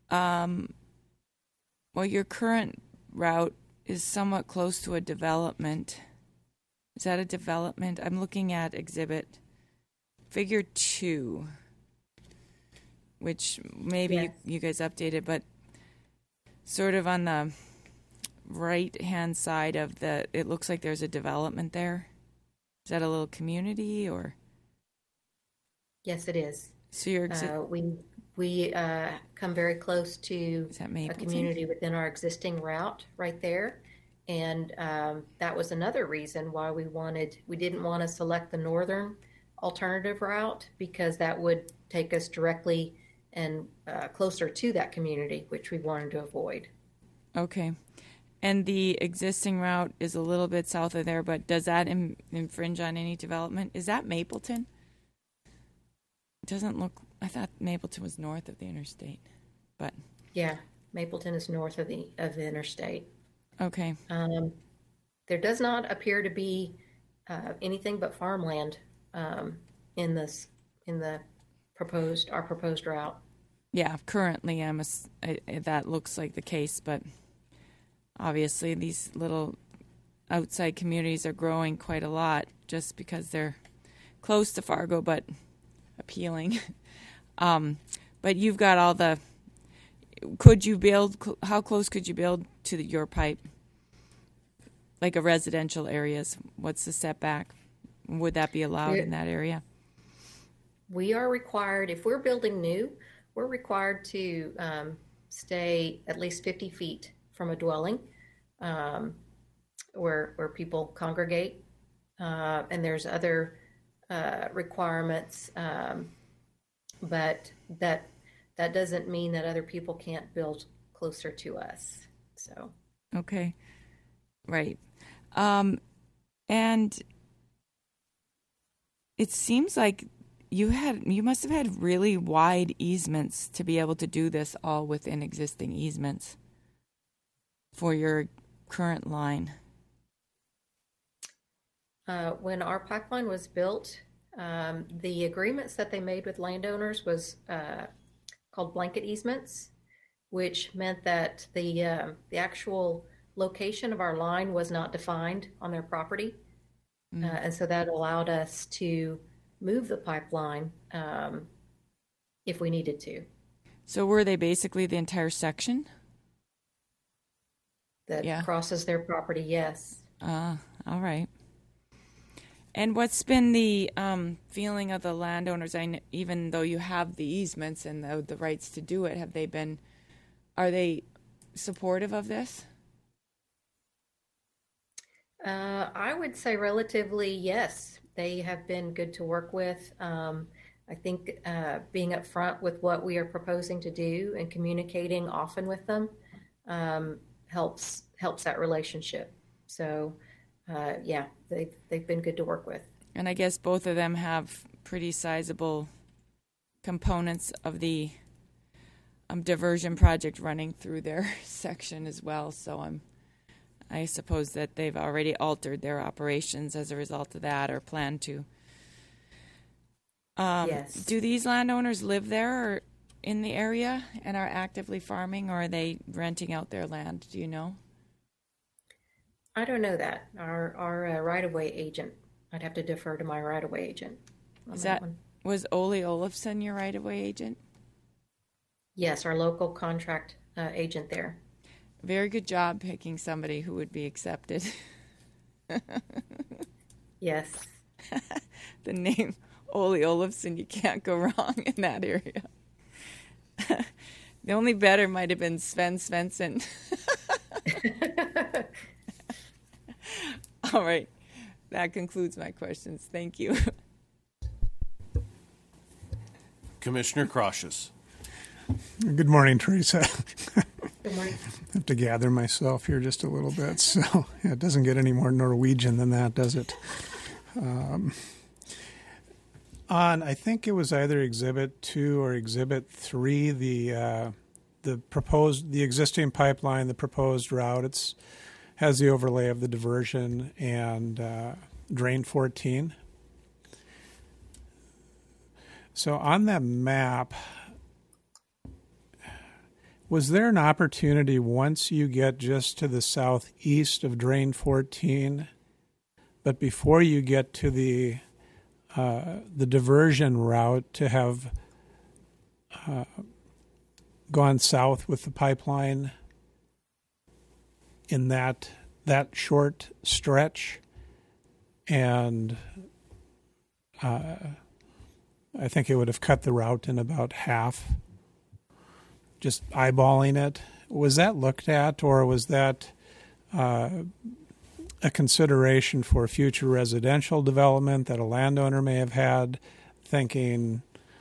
current route is somewhat close to a development. Is that a development? I'm looking at exhibit figure 2, which maybe yes. you guys updated, but sort of on the right-hand side of it looks like there's a development there. Is that a little community or? Yes, it is. So you're we come very close to a community within our existing route right there. And that was another reason why we didn't want to select the northern alternative route, because that would take us directly and closer to that community, which we wanted to avoid. Okay. And the existing route is a little bit south of there, but does that infringe on any development? Is that Mapleton? It doesn't look, I thought Mapleton was north of the interstate, but. Yeah, Mapleton is north of the interstate. Okay. There does not appear to be anything but farmland in our proposed route. Yeah, currently that looks like the case, but obviously these little outside communities are growing quite a lot just because they're close to Fargo but appealing. But you've got all the. Could you build? How close could you build to your pipe? Like a residential areas, what's the setback? Would that be allowed in that area? We are required, if we're building new, we're required to stay at least 50 feet from a dwelling where people congregate, and there's other requirements, but that doesn't mean that other people can't build closer to us. So okay, right, and it seems like you must have had really wide easements to be able to do this all within existing easements for your current line. When our pipeline was built, the agreements that they made with landowners was called blanket easements, which meant that the actual location of our line was not defined on their property. And so that allowed us to move the pipeline if we needed to. So were they basically the entire section? That crosses their property, yes. All right. And what's been the feeling of the landowners? Even though you have the easements and the rights to do it, are they supportive of this? I would say relatively yes. They have been good to work with. I think being upfront with what we are proposing to do and communicating often with them helps that relationship. So, they've been good to work with. And I guess both of them have pretty sizable components of the diversion project running through their section as well. So I suppose that they've already altered their operations as a result of that, or plan to. Yes. Do these landowners live there, or in the area and are actively farming, or are they renting out their land? Do you know? I don't know that. Our right-of-way agent. I'd have to defer to my right-of-way agent on Is that that one. was Ole Olofsson your right-of-way agent? Yes, our local contract agent there. Very good job picking somebody who would be accepted. Yes. The name Ole Olofsson, you can't go wrong in that area. The only better might have been Sven Svensson. All right. That concludes my questions. Thank you. Commissioner Crossius. Good morning, Teresa. Good morning. I have to gather myself here just a little bit. So yeah, it doesn't get any more Norwegian than that, does it? On, I think it was either Exhibit 2 or Exhibit 3, the existing pipeline, the proposed route, has the overlay of the diversion and Drain 14. So on that map, was there an opportunity once you get just to the southeast of Drain 14, but before you get to the diversion route, to have gone south with the pipeline in that short stretch? And I think it would have cut the route in about half. Just eyeballing it, was that looked at, or was that a consideration for future residential development that a landowner may have had, thinking,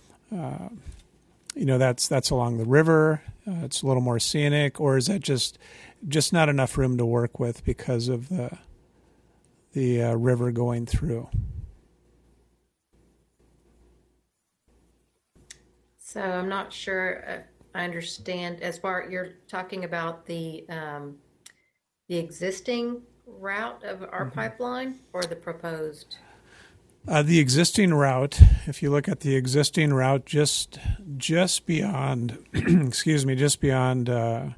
that's along the river, it's a little more scenic, or is that just not enough room to work with because of the river going through? So I'm not sure I understand. As far you're talking about the existing route of our pipeline or the proposed? The existing route. If you look at the existing route, just beyond, just beyond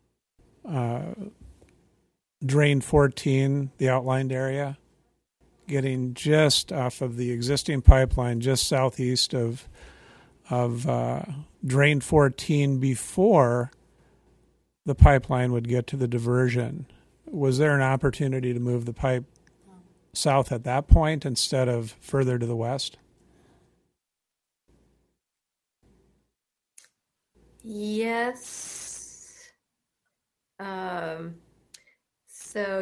Drain 14, the outlined area, getting just off of the existing pipeline, just southeast of Drain 14 before the pipeline would get to the diversion. Was there an opportunity to move the pipe south at that point instead of further to the west? Yes. So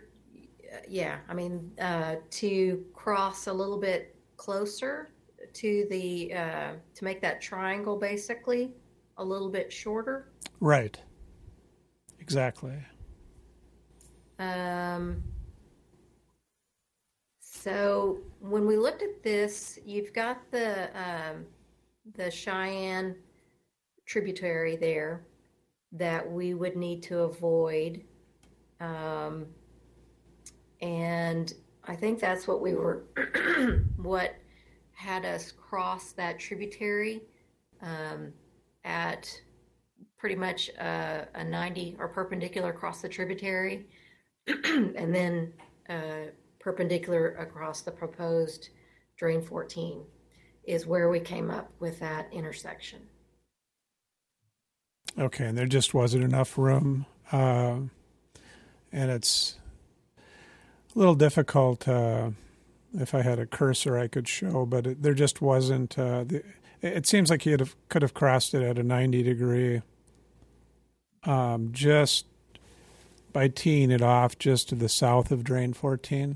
to cross a little bit closer to the to make that triangle basically a little bit shorter. Right. Exactly. So when we looked at this, you've got the Cheyenne tributary there that we would need to avoid, and I think that's what we were what had us cross that tributary at pretty much a 90 or perpendicular across the tributary and then perpendicular across the proposed Drain 14 is where we came up with that intersection. Okay, and there just wasn't enough room, and it's a little difficult. If I had a cursor, I could show, but there just wasn't. It seems like he could have crossed it at a 90-degree, just by teeing it off just to the south of Drain 14.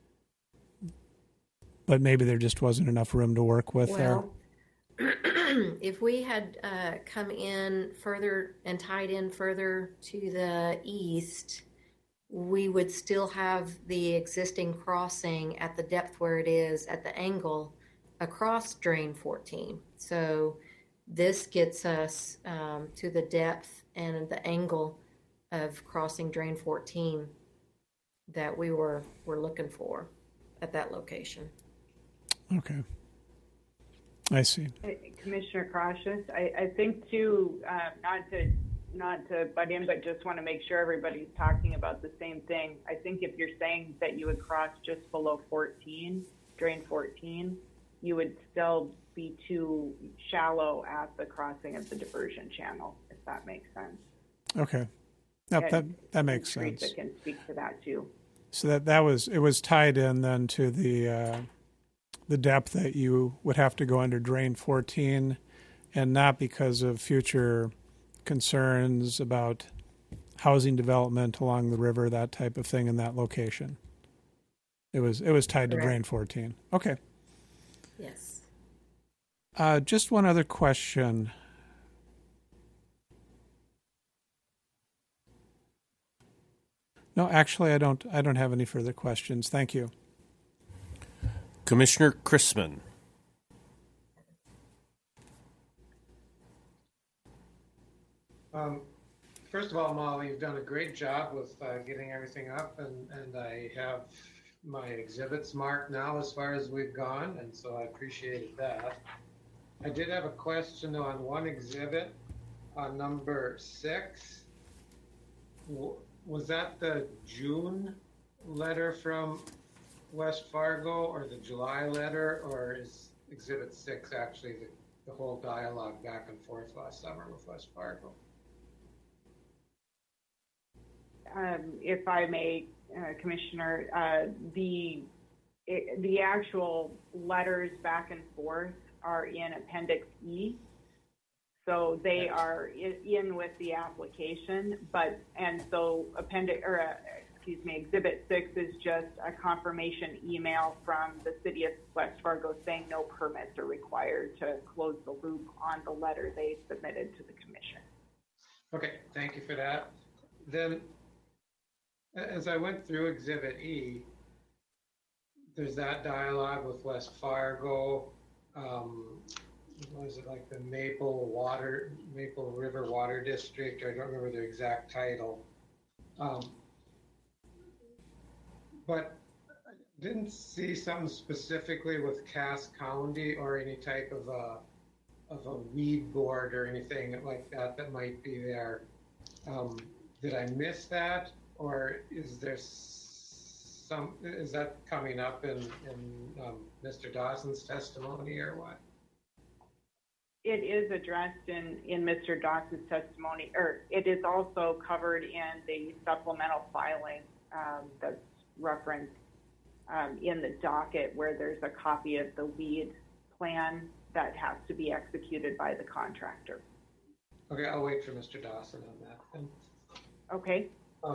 But maybe there just wasn't enough room to work with there. If we had come in further and tied in further to the east, we would still have the existing crossing at the depth where it is at the angle across Drain 14. So this gets us to the depth and the angle of crossing Drain 14 that we were looking for at that location. Okay. I see. Commissioner Cautious, I think too, not to butt in, but just want to make sure everybody's talking about the same thing. I think if you're saying that you would cross just below 14, drain 14, you would still be too shallow at the crossing of the diversion channel, if that makes sense. Okay. Yep, that makes sense. Teresa can speak to that too. So it was tied in then to the depth that you would have to go under drain 14, and not because of future concerns about housing development along the river, that type of thing in that location. It was tied to drain 14. Okay. Yes. Just one other question. No, actually, I don't have any further questions. Thank you. Commissioner Chrisman. First of all, Molly, you've done a great job with getting everything up, and I have my exhibits marked now as far as we've gone, and so I appreciated that. I did have a question on one exhibit on number 6. Was that the June letter from West Fargo or the July letter, or is exhibit 6 actually the whole dialogue back and forth last summer with West Fargo? If I may, Commissioner, the actual letters back and forth are in Appendix E, so they are in with the application. Exhibit 6 is just a confirmation email from the City of West Fargo saying no permits are required to close the loop on the letter they submitted to the Commission. Okay, thank you for that. Then, as I went through Exhibit E, there's that dialogue with West Fargo. What is it, like the Maple River Water District? I don't remember the exact title. But I didn't see something specifically with Cass County or any type of a weed board or anything like that might be there. Did I miss that? Or is that coming up in Mr. Dawson's testimony or what? It is addressed in Mr. Dawson's testimony, or it is also covered in the supplemental filing that's referenced in the docket, where there's a copy of the weed plan that has to be executed by the contractor. Okay, I'll wait for Mr. Dawson on that then. Okay.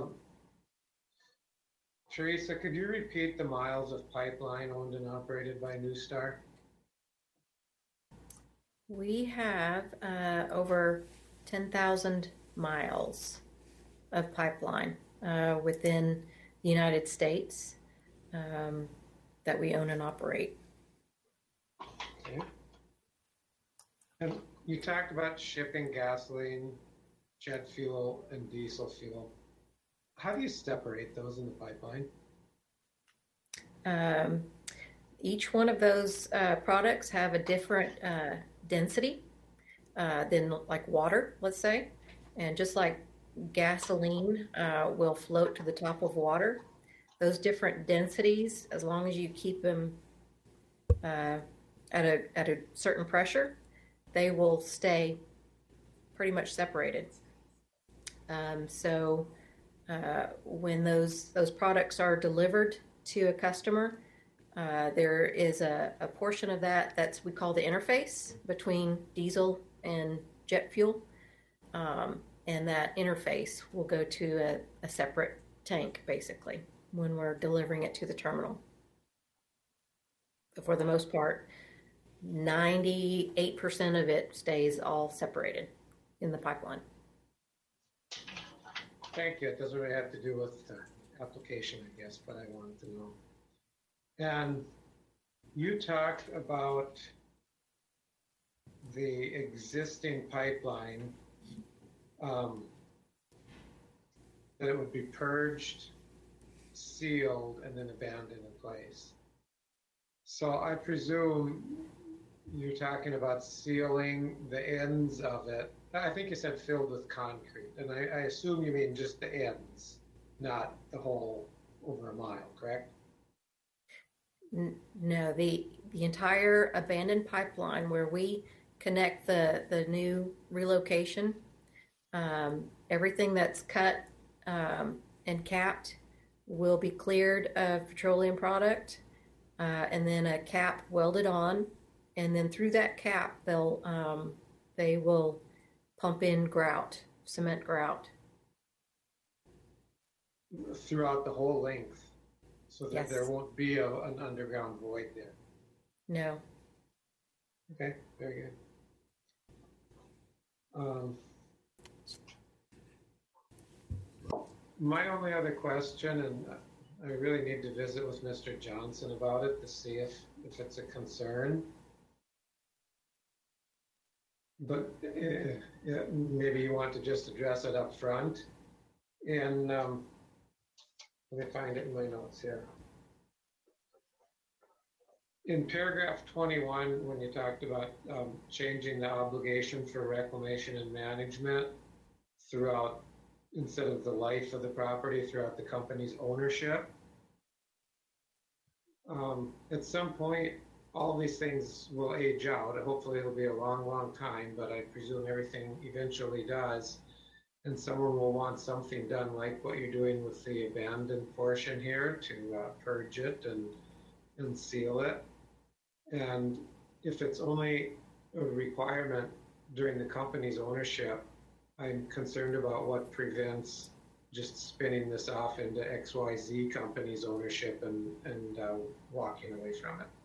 Teresa, could you repeat the miles of pipeline owned and operated by New Star? We have over 10,000 miles of pipeline within the United States that we own and operate. Okay. And you talked about shipping gasoline, jet fuel, and diesel fuel. How do you separate those in the pipeline? Each one of those products have a different density than like water, let's say. And just like gasoline will float to the top of water, those different densities, as long as you keep them at a certain pressure, they will stay pretty much separated. So when those products are delivered to a customer, there is a portion of that's we call the interface between diesel and jet fuel, and that interface will go to a separate tank, basically, when we're delivering it to the terminal. But for the most part, 98% of it stays all separated in the pipeline. Thank you. It doesn't really have to do with the application, I guess, but I wanted to know. And you talked about the existing pipeline, that it would be purged, sealed, and then abandoned in place. So I presume you're talking about sealing the ends of it. I think you said filled with concrete, and I assume you mean just the ends, not the whole over a mile, correct? No, the entire abandoned pipeline where we connect the new relocation, everything that's cut and capped will be cleared of petroleum product, and then a cap welded on, and then through that cap they will pump in grout, cement grout. Throughout the whole length, so that Yes. there won't be an underground void there. No. Okay, very good. My only other question, and I really need to visit with Mr. Johnson about it to see if it's a concern. But yeah, maybe you want to just address it up front. And let me find it in my notes here. In paragraph 21, when you talked about changing the obligation for reclamation and management throughout, instead of the life of the property, throughout the company's ownership, at some point, all these things will age out. Hopefully it'll be a long, long time, but I presume everything eventually does. And someone will want something done like what you're doing with the abandoned portion here to purge it and seal it. And if it's only a requirement during the company's ownership, I'm concerned about what prevents just spinning this off into XYZ company's ownership and walking away from it.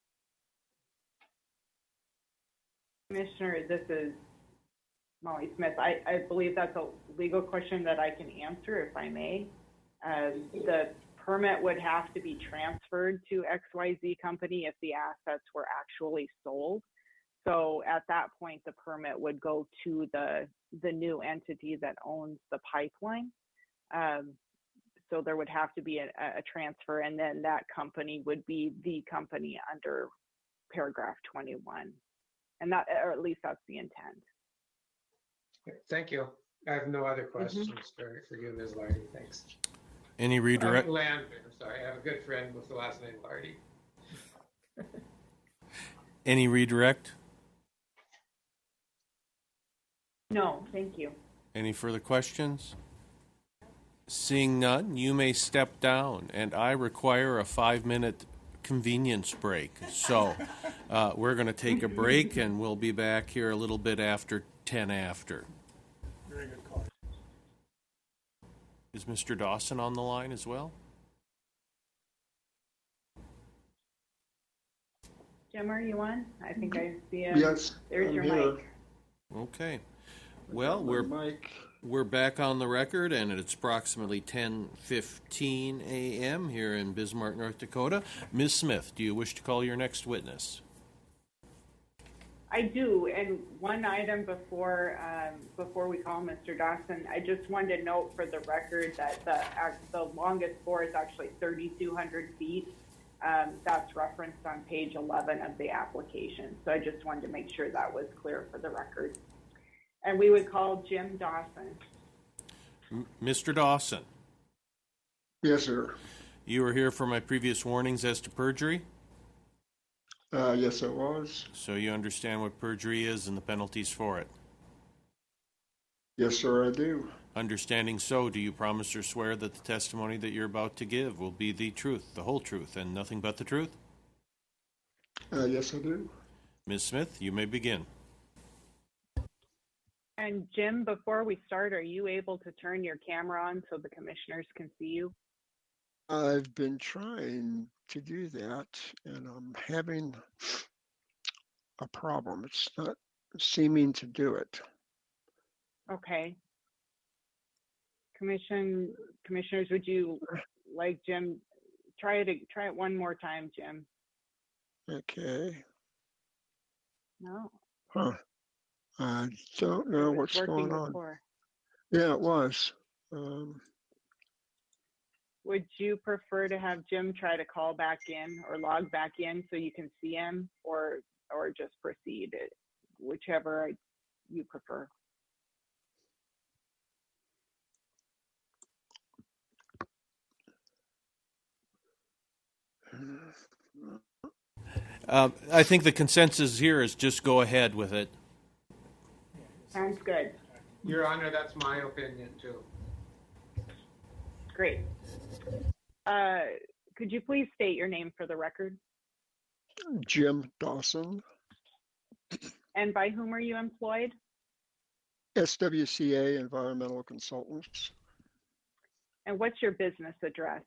Commissioner, this is Molly Smith. I believe that's a legal question that I can answer, if I may. The permit would have to be transferred to XYZ company if the assets were actually sold. So at that point, the permit would go to the new entity that owns the pipeline. So there would have to be a transfer, and then that company would be the company under paragraph 21. And that, or at least that's the intent. Thank you. I have no other questions for you, Ms. Lardy. Thanks. Any redirect? I'm sorry. I have a good friend with the last name Lardy. Any redirect? No, thank you. Any further questions? Seeing none, you may step down, and I require a 5-minute convenience break. So we're going to take a break, and we'll be back here a little bit after 10 after. Very good call. Is Mr. Dawson on the line as well? Jim, are you on? I think I see a, Yes, there's I'm your here. mic. Okay. Well, Mike. we're back on the record, and it's approximately 10:15 a.m. here in Bismarck, North Dakota. Ms. Smith, do you wish to call your next witness? I do, and one item before we call Mr. Dawson, I just wanted to note for the record that the longest bore is actually 3,200 feet. That's referenced on page 11 of the application. So I just wanted to make sure that was clear for the record. And we would call Jim Dawson. Mr. Dawson, Yes, sir. you were here for my previous warnings as to perjury, Yes, it was. so you understand what perjury is and the penalties for it. Yes, sir, I do. Understanding so, do you promise or swear that the testimony that you're about to give will be the truth, the whole truth, and nothing but the truth? Yes, I do. Ms. Smith, you may begin. And Jim, before we start, are you able to turn your camera on so the commissioners can see you? I've been trying to do that, and I'm having a problem. It's not seeming to do it. Okay. Commissioners, would you like Jim? Try it one more time, Jim. Okay. No. Huh. I don't know It was what's working going on. before. Yeah, it was. Would you prefer to have Jim try to call back in or log back in so you can see him, or or just proceed, whichever you prefer. I think the consensus here is just go ahead with it. Sounds good. Your Honor, that's my opinion too. Great. Could you please state your name for the record? Jim Dawson, And by whom are you employed? SWCA Environmental Consultants, And what's your business address?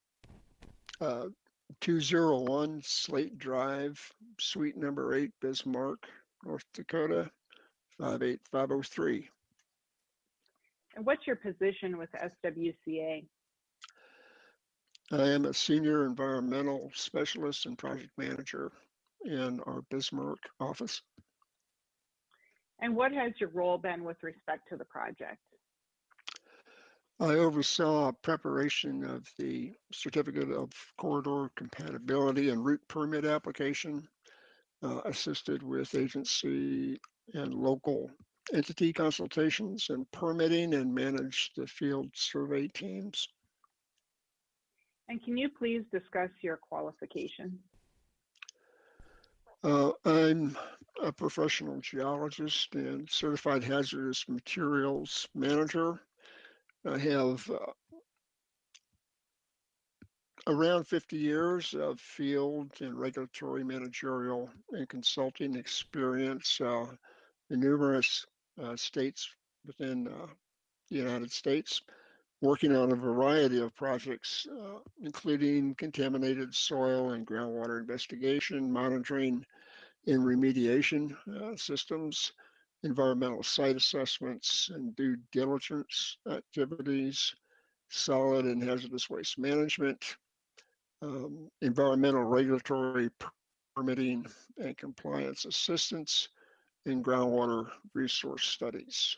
201 Slate Drive, Suite number 8, Bismarck, North Dakota, 58503. And what's your position with SWCA? I am a senior environmental specialist and project manager in our Bismarck office. And what has your role been with respect to the project? I oversaw preparation of the Certificate of Corridor Compatibility and Route Permit application, assisted with agency and local entity consultations and permitting, and managed the field survey teams. And can you please discuss your qualifications? I'm a professional geologist and certified hazardous materials manager. I have around 50 years of field and regulatory managerial and consulting experience in numerous states within the United States, working on a variety of projects, including contaminated soil and groundwater investigation, monitoring and remediation systems, environmental site assessments and due diligence activities, solid and hazardous waste management, environmental regulatory permitting and compliance assistance, and groundwater resource studies.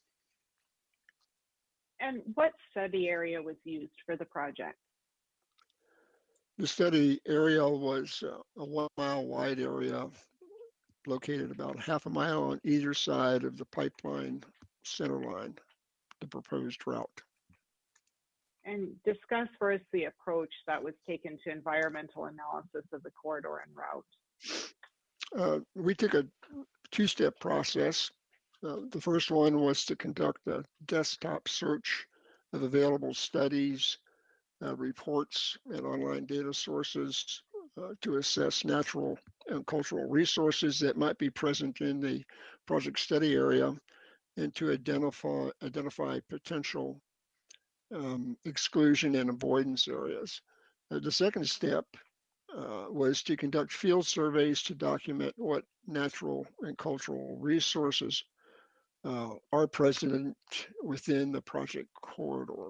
And what study area was used for the project? The study area was a 1 mile wide area located about half a mile on either side of the pipeline center line, the proposed route. And discuss for us the approach that was taken to environmental analysis of the corridor and route. We took a two-step process. The first one was to conduct a desktop search of available studies, reports, and online data sources to assess natural and cultural resources that might be present in the project study area, and to identify potential exclusion and avoidance areas. The second step was to conduct field surveys to document what natural and cultural resources are present within the project corridor.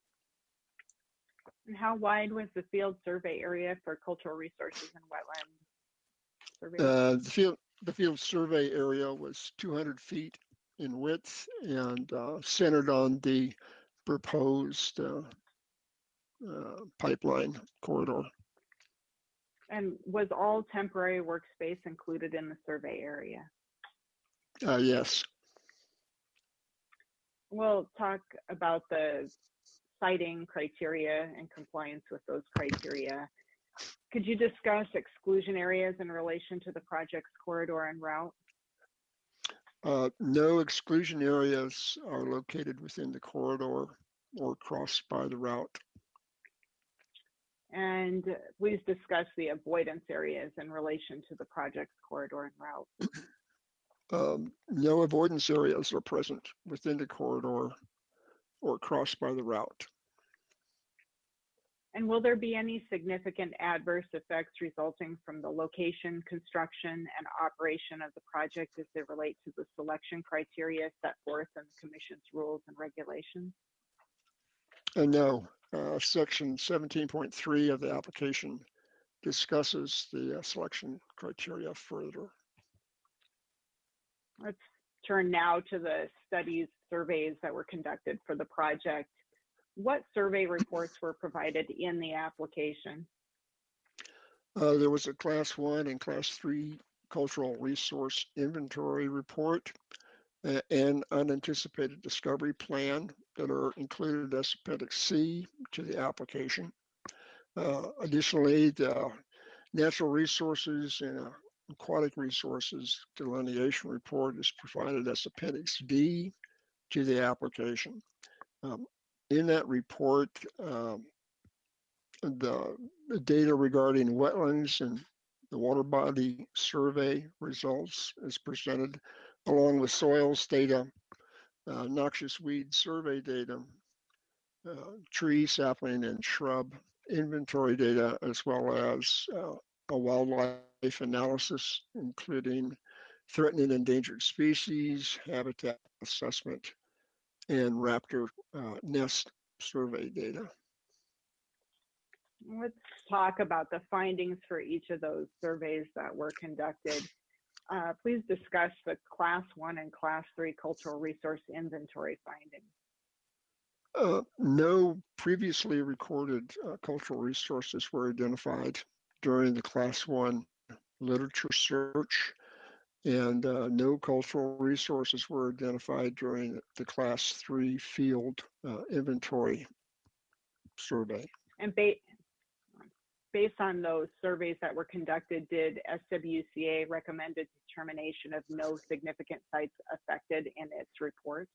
And how wide was the field survey area for cultural resources and wetland survey? The field survey area was 200 feet in width and centered on the proposed pipeline corridor. And was all temporary workspace included in the survey area? Yes. We'll talk about the siting criteria and compliance with those criteria. Could you discuss exclusion areas in relation to the project's corridor and route? No exclusion areas are located within the corridor or crossed by the route. And please discuss the avoidance areas in relation to the project's corridor and route. No avoidance areas are present within the corridor or crossed by the route. And will there be any significant adverse effects resulting from the location, construction, and operation of the project as they relate to the selection criteria set forth in the Commission's rules and regulations? No. Section 17.3 of the application discusses the selection criteria further. Let's turn now to the studies, surveys that were conducted for the project. What survey reports were provided in the application? There was a class 1 and class 3 cultural resource inventory report, and unanticipated discovery plan that are included as Appendix C to the application. Additionally, the natural resources and aquatic resources delineation report is provided as Appendix D to the application. In that report, the data regarding wetlands and the water body survey results is presented, along with soils data, noxious weed survey data, tree, sapling, and shrub inventory data, as well as a wildlife analysis, including threatened and endangered species, habitat assessment, and raptor nest survey data. Let's talk about the findings for each of those surveys that were conducted. Please discuss the Class 1 and Class 3 cultural resource inventory findings. No previously recorded cultural resources were identified during the Class 1 literature search, and no cultural resources were identified during the Class 3 field inventory survey. And based on those surveys that were conducted, did SWCA recommend a determination of no significant sites affected in its report?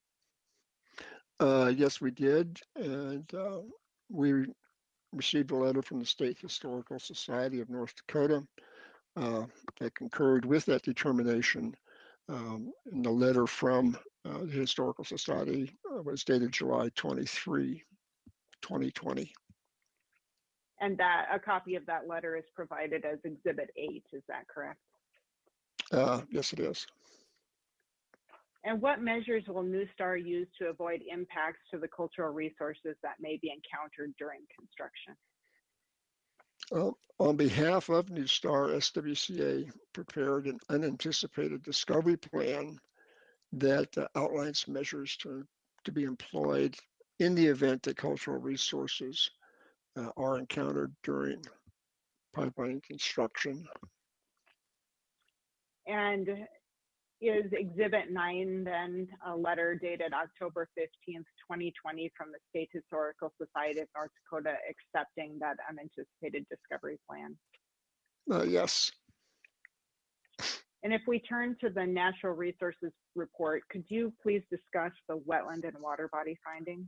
Yes, we did, and we received a letter from the State Historical Society of North Dakota that concurred with that determination. And the letter from the Historical Society was dated July 23, 2020. And a copy of that letter is provided as Exhibit 8, is that correct? Yes, it is. And what measures will NuStar use to avoid impacts to the cultural resources that may be encountered during construction? On behalf of NuStar, SWCA prepared an unanticipated discovery plan that outlines measures to be employed in the event that cultural resources are encountered during pipeline construction. And is Exhibit 9 then a letter dated October 15th, 2020 from the State Historical Society of North Dakota accepting that unanticipated discovery plan? Yes. And if we turn to the Natural Resources Report, could you please discuss the wetland and water body findings?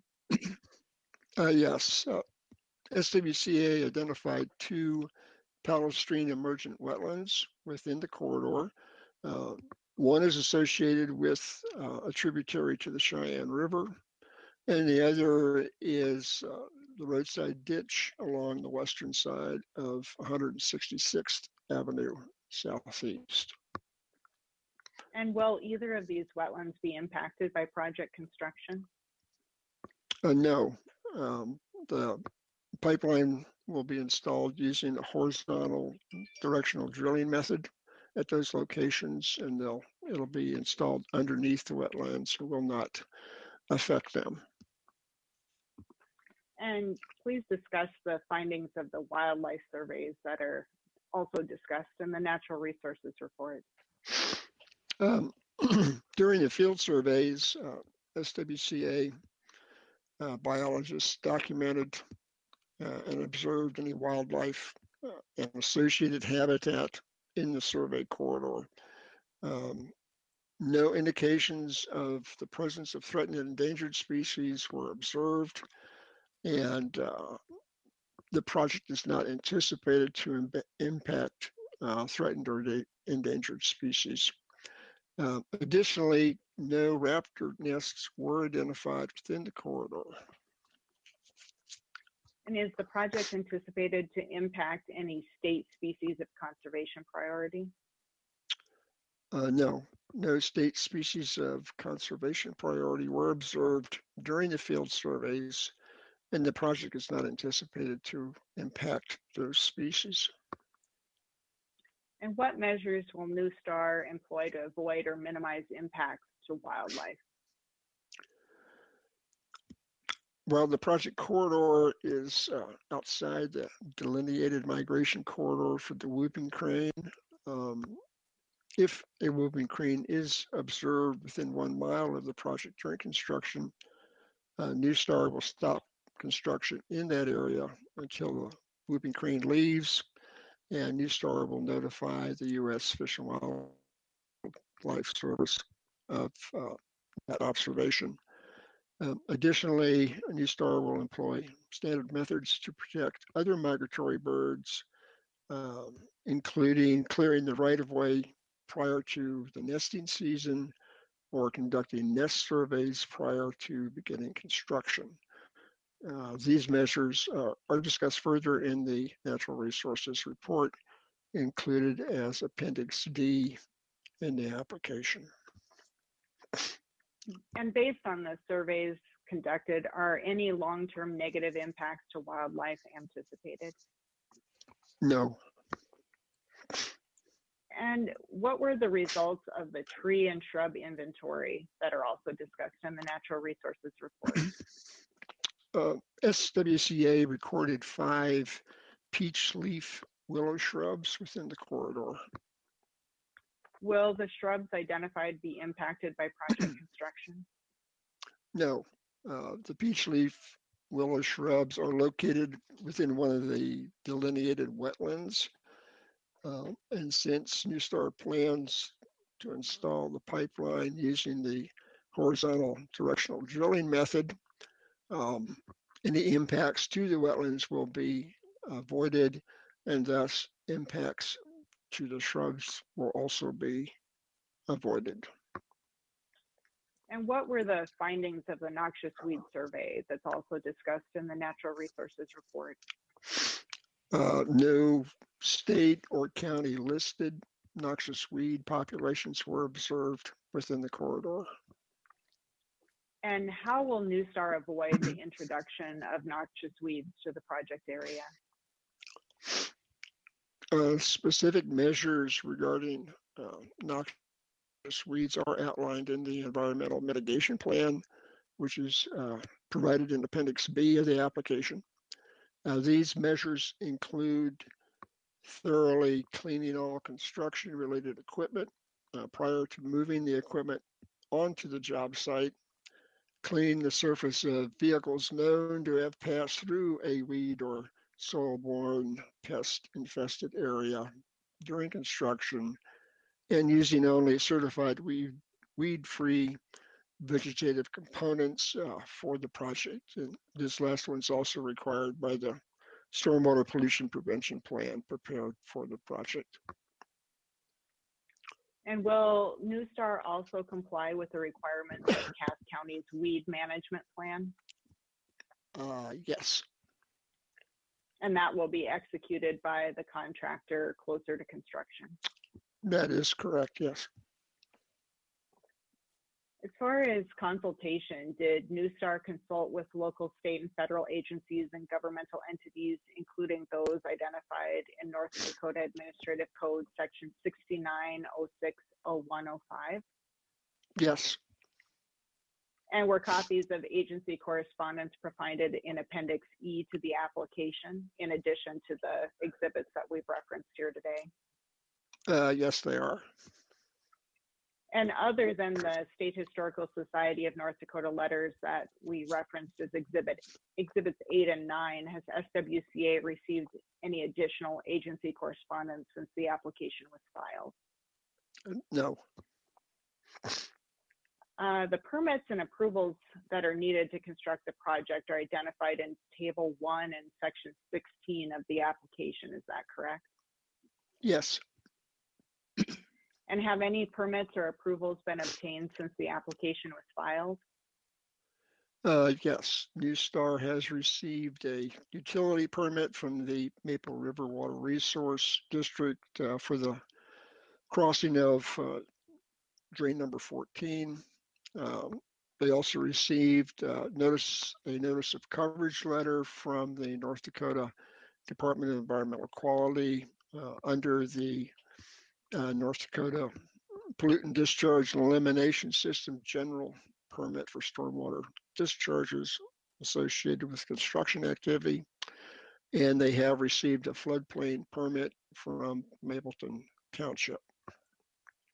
Yes. SWCA identified 2 Palostrine emergent wetlands within the corridor. One is associated with a tributary to the Cheyenne River, and the other is the roadside ditch along the western side of 166th Avenue Southeast. And will either of these wetlands be impacted by project construction? No. The pipeline will be installed using a horizontal directional drilling method at those locations, and it'll be installed underneath the wetlands and will not affect them. And please discuss the findings of the wildlife surveys that are also discussed in the Natural Resources Report. During the field surveys, SWCA biologists documented and observed any wildlife and associated habitat in the survey corridor. No indications of the presence of threatened and endangered species were observed, and the project is not anticipated to impact threatened or endangered species. Additionally, no raptor nests were identified within the corridor. And is the project anticipated to impact any state species of conservation priority? No state species of conservation priority were observed during the field surveys, and the project is not anticipated to impact those species. And what measures will NuStar employ to avoid or minimize impacts to wildlife? Well, the project corridor is outside the delineated migration corridor for the whooping crane. If a whooping crane is observed within 1 mile of the project during construction, New Star will stop construction in that area until the whooping crane leaves, and New Star will notify the U.S. Fish and Wildlife Service of that observation. Additionally, New Star will employ standard methods to protect other migratory birds, including clearing the right-of-way prior to the nesting season or conducting nest surveys prior to beginning construction. These measures are discussed further in the Natural Resources Report included as Appendix D in the application. And based on the surveys conducted, are any long-term negative impacts to wildlife anticipated? No. And what were the results of the tree and shrub inventory that are also discussed in the Natural Resources Report? SWCA recorded 5 peach leaf willow shrubs within the corridor. Will the shrubs identified be impacted by project construction? No. The peach leaf willow shrubs are located within one of the delineated wetlands. And since New Star plans to install the pipeline using the horizontal directional drilling method, any impacts to the wetlands will be avoided, and thus impacts to the shrubs will also be avoided. And what were the findings of the noxious weed survey that's also discussed in the Natural Resources Report? No state or county listed noxious weed populations were observed within the corridor. And how will New Star avoid the introduction of noxious weeds to the project area? Specific measures regarding noxious weeds are outlined in the Environmental Mitigation Plan, which is provided in Appendix B of the application. These measures include thoroughly cleaning all construction-related equipment prior to moving the equipment onto the job site, cleaning the surface of vehicles known to have passed through a weed or soil-borne pest-infested area during construction, and using only certified weed-free vegetative components for the project. And this last one's also required by the Stormwater Pollution Prevention Plan prepared for the project. And will New Star also comply with the requirements of Cass County's weed management plan? Yes. And that will be executed by the contractor closer to construction? That is correct, yes. As far as consultation, did New Star consult with local, state, and federal agencies and governmental entities, including those identified in North Dakota Administrative Code Section 69060105? Yes. And were copies of agency correspondence provided in Appendix E to the application, in addition to the exhibits that we've referenced here today? Yes, they are. And other than the State Historical Society of North Dakota letters that we referenced as exhibits 8 and 9, has SWCA received any additional agency correspondence since the application was filed? No. The permits and approvals that are needed to construct the project are identified in Table 1 and Section 16 of the application. Is that correct? Yes. And have any permits or approvals been obtained since the application was filed? Yes. New Star has received a utility permit from the Maple River Water Resource District for the crossing of drain number 14. They also received a notice of coverage letter from the North Dakota Department of Environmental Quality under the North Dakota Pollutant Discharge and Elimination System General Permit for stormwater discharges associated with construction activity. And they have received a floodplain permit from Mapleton Township.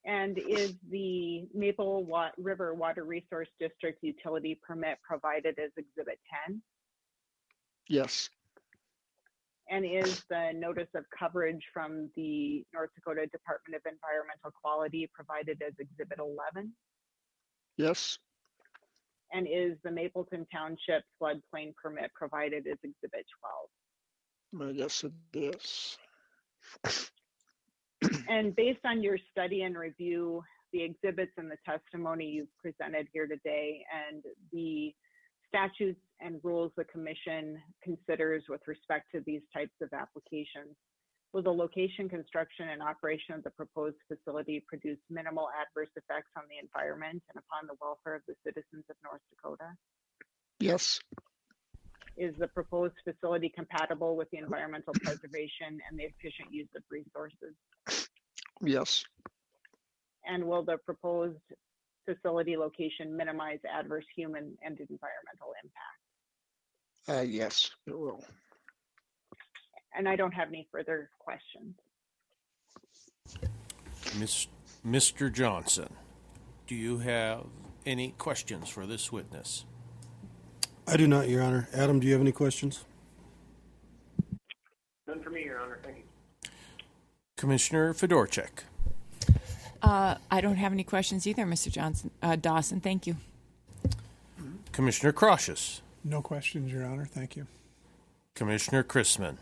And is the River Water Resource District utility permit provided as Exhibit 10? Yes. And is the notice of coverage from the North Dakota Department of Environmental Quality provided as Exhibit 11? Yes. And is the Mapleton Township floodplain permit provided as Exhibit 12? Yes, it is. And based on your study and review, the exhibits and the testimony you've presented here today, and the statutes and rules the Commission considers with respect to these types of applications, will the location, construction, and operation of the proposed facility produce minimal adverse effects on the environment and upon the welfare of the citizens of North Dakota? Yes. Is the proposed facility compatible with the environmental preservation and the efficient use of resources? Yes. And will the proposed facility location minimize adverse human and environmental impact? Yes, it will. And I don't have any further questions. Mr. Johnson, do you have any questions for this witness? I do not, Your Honor. Adam, do you have any questions? None for me, Your Honor. Thank you. Commissioner Fedorchak. I don't have any questions either, Mr. Dawson. Thank you. Commissioner Crossius. No questions, Your Honor. Thank you. Commissioner Chrisman.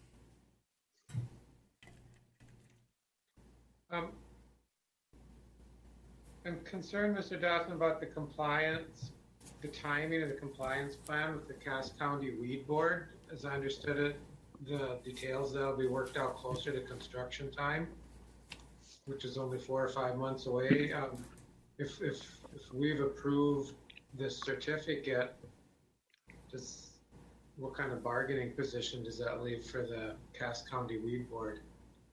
I'm concerned, Mr. Dawson, about the timing of the compliance plan with the Cass County Weed Board. As I understood it, the details that'll be worked out closer to construction time, which is only 4 or 5 months away. If we've approved this certificate, what kind of bargaining position does that leave for the Cass County Weed Board?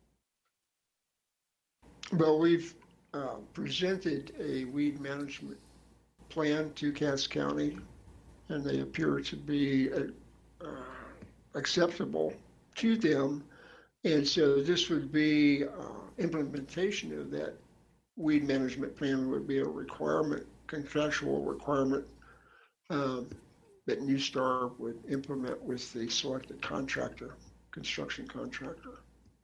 Well, we've presented a weed management plan to Cass County, and they appear to be acceptable to them. And so this would be implementation of that weed management plan would be a requirement, contractual requirement that New Star would implement with the selected contractor, construction contractor.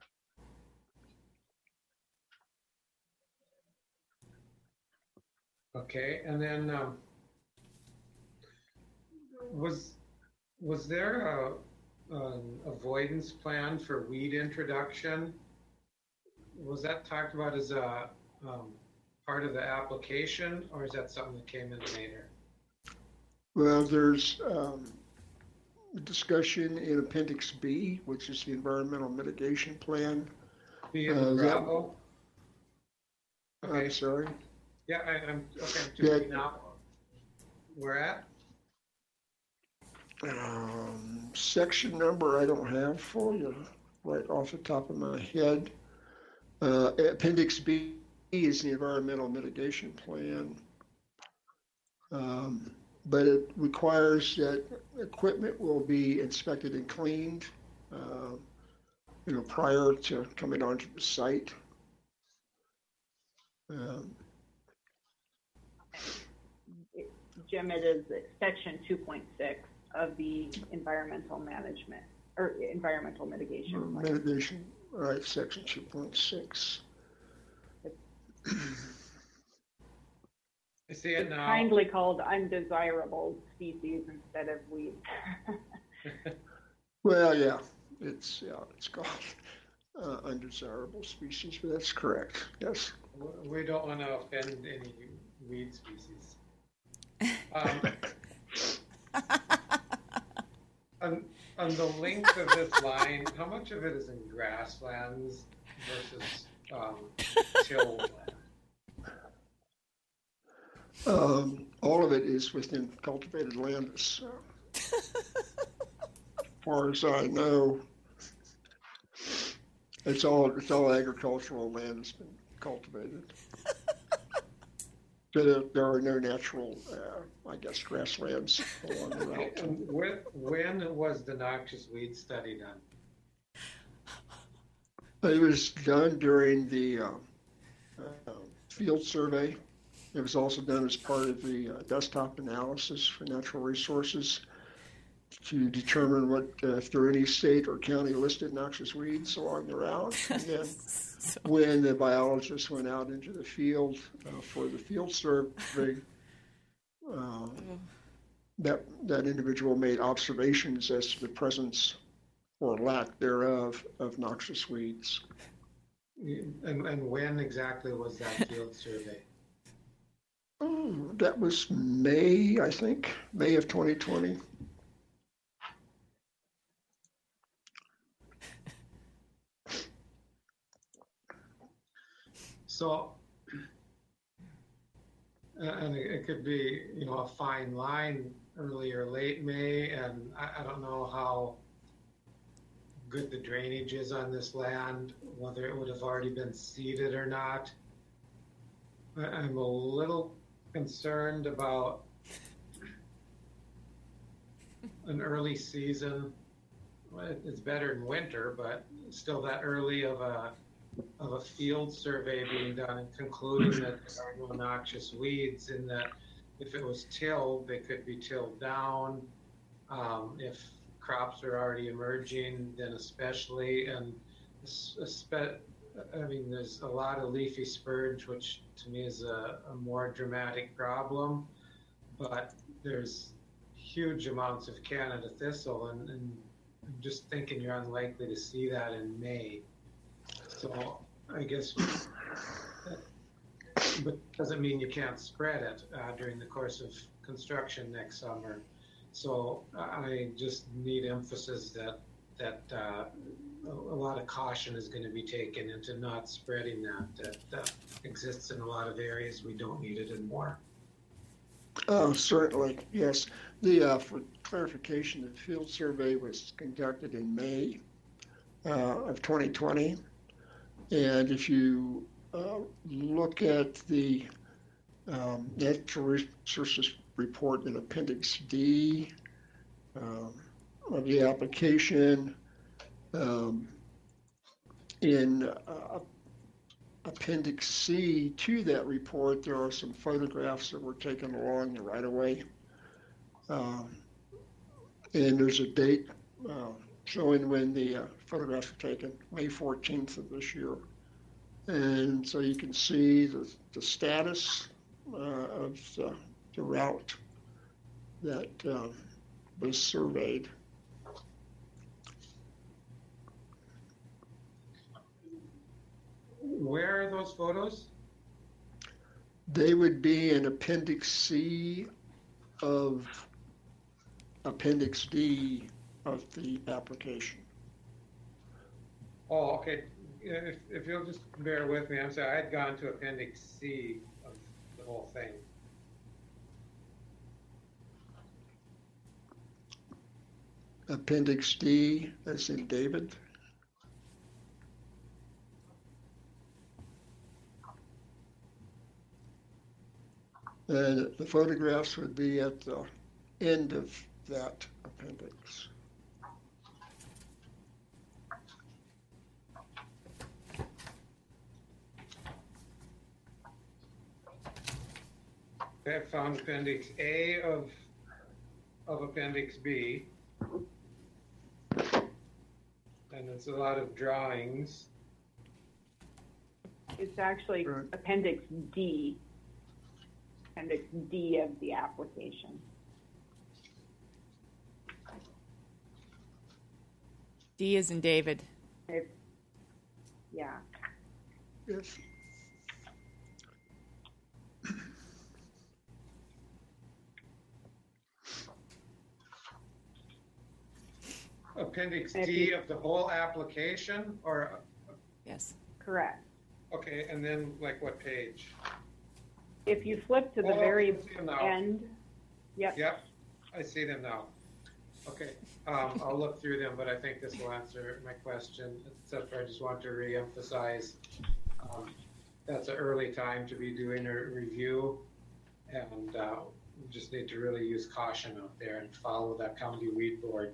Okay, and then was there an avoidance plan for weed introduction? Was that talked about as a part of the application, or is that something that came in later? Well, there's discussion in Appendix B, which is the environmental mitigation plan. B in Bravo? Okay. I'm sorry. Yeah, I'm okay. Now, where at? Section number I don't have for you right off the top of my head. Appendix B is the environmental mitigation plan, but it requires that equipment will be inspected and cleaned, prior to coming onto the site. Jim, it is section 2.6 of the environmental management or environmental mitigation plan. Mitigation, right, section 2.6. I see it now. Kindly called undesirable species instead of weeds. Well, yeah, it's called undesirable species, but that's correct. Yes. We don't want to offend any weed species. On the length of this line, how much of it is in grasslands versus tilled land? All of it is within cultivated land. As far as I know, it's all agricultural land that's been cultivated. So there are no natural, grasslands along the route. And when was the noxious weed study done? It was done during the field survey. It was also done as part of the desktop analysis for natural resources to determine what if there are any state or county listed noxious weeds along the route. And then when the biologists went out into the field for the field survey, that individual made observations as to the presence or lack thereof of noxious weeds. And when exactly was that field survey? That was May, I think, May of 2020. So, and it could be, a fine line, early or late May, and I don't know how good the drainage is on this land, whether it would have already been seeded or not. I'm a little concerned about an early season. It's better in winter, but still that early of a field survey being done and concluding that there are no noxious weeds, and that if it was tilled, they could be tilled down. If crops are already emerging, then especially, and there's a lot of leafy spurge, which to me is a more dramatic problem, but there's huge amounts of Canada thistle, and I'm just thinking you're unlikely to see that in May. So I guess, but doesn't mean you can't spread it during the course of construction next summer. So I just need emphasis that a lot of caution is going to be taken into not spreading that exists in a lot of areas. We don't need it anymore. Certainly, yes. For clarification, the field survey was conducted in May of 2020. And if you look at the Natural Resources Report in Appendix D of the application, in Appendix C to that report, there are some photographs that were taken along the right-of-way. And there's a date showing when the photographs were taken, May 14th of this year. And so you can see the status of the route that was surveyed. Where are those photos? They would be in Appendix C of Appendix D of the application. Oh, okay. If you'll just bear with me, I'm sorry, I had gone to Appendix C of the whole thing. Appendix D, as in David. And the photographs would be at the end of that appendix. I found Appendix A of Appendix B. And it's a lot of drawings. It's actually Right. Appendix D. Appendix D of the application. D is in David. Yeah. Yes. Appendix D of the whole application, or, Yes. Correct. okay, and then like what page? If you flip to the Oh, very I see them now. end, yep. Yep, I see them now. Okay, I'll look through them, but I think this will answer my question, except for I just want to reemphasize that's an early time to be doing a review, and we just need to really use caution out there and follow that county weed board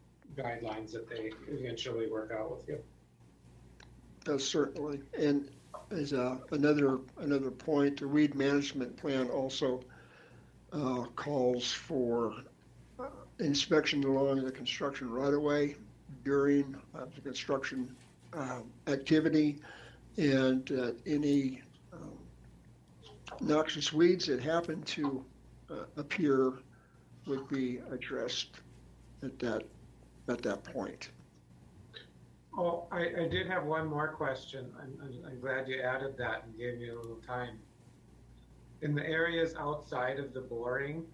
guidelines that they eventually work out with you. Certainly. And as another point, the weed management plan also calls for inspection along the construction right-of-way during the construction activity, and any noxious weeds that happen to appear would be addressed at that point. Oh, I did have one more question. I'm glad you added that and gave me a little time. In the areas outside of the boring,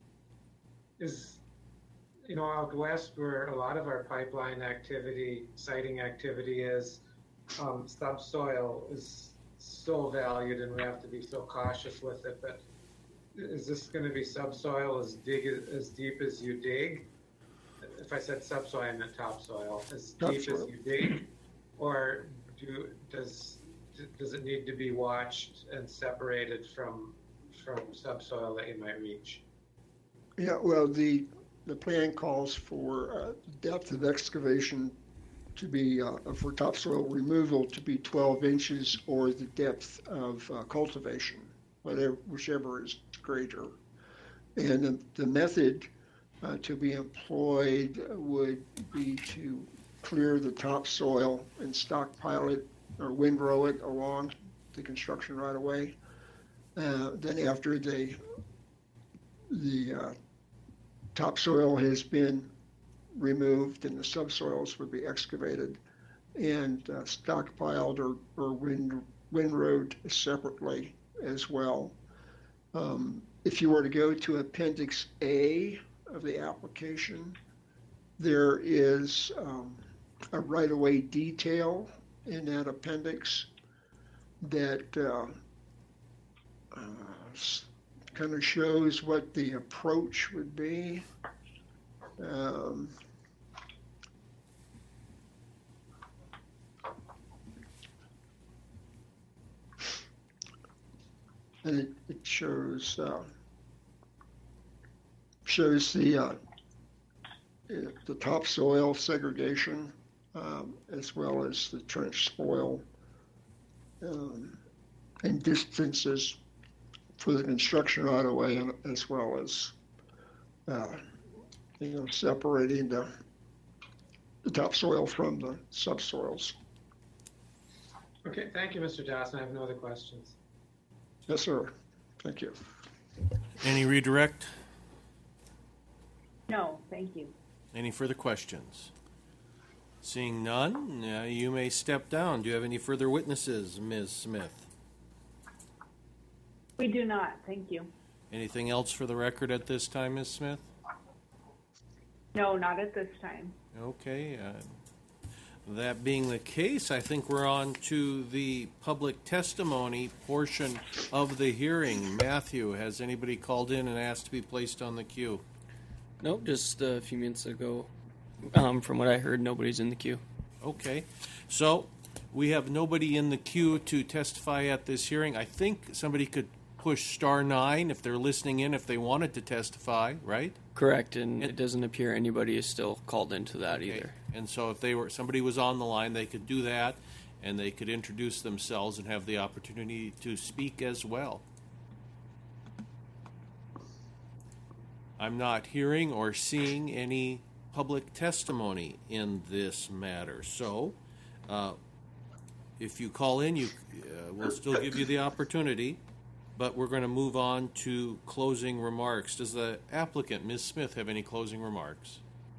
out west where a lot of our pipeline activity, siting activity is, subsoil is so valued and we have to be so cautious with it. But is this going to be subsoil as deep as you dig? If I said subsoil, I meant topsoil. As deep as you dig, or does it need to be watched and separated from subsoil that you might reach? Yeah, well, the plan calls for depth of excavation to be for topsoil removal to be 12 inches, or the depth of cultivation, whichever is greater, and the method to be employed would be to clear the topsoil and stockpile it or windrow it along the construction right away. Then after the topsoil has been removed and the subsoils would be excavated and stockpiled or windrowed separately as well. If you were to go to Appendix A of the application, there is a right-of-way detail in that appendix that kind of shows what the approach would be. And it shows the topsoil segregation as well as the trench spoil and distances for the construction right away, as well as separating the topsoil from the subsoils. Okay, thank you, Mr. Dawson. I have no other questions. Yes, sir. Thank you. Any redirect? No, thank you. Any further questions? Seeing none, you may step down. Do you have any further witnesses, Ms. Smith? We do not, thank you. Anything else for the record at this time, Ms. Smith? No, not at this time. Okay. That being the case, I think we're on to the public testimony portion of the hearing. Matthew, has anybody called in and asked to be placed on the queue? Nope, just a few minutes ago. From what I heard, nobody's in the queue. Okay. So we have nobody in the queue to testify at this hearing. I think somebody could push *9 if they're listening in, if they wanted to testify, right? Correct, and it doesn't appear anybody is still called into that either. And so if somebody was on the line, they could do that, and they could introduce themselves and have the opportunity to speak as well. I'm not hearing or seeing any public testimony in this matter. So if you call in, we'll still give you the opportunity, but we're going to move on to closing remarks. Does the applicant, Ms. Smith, have any closing remarks?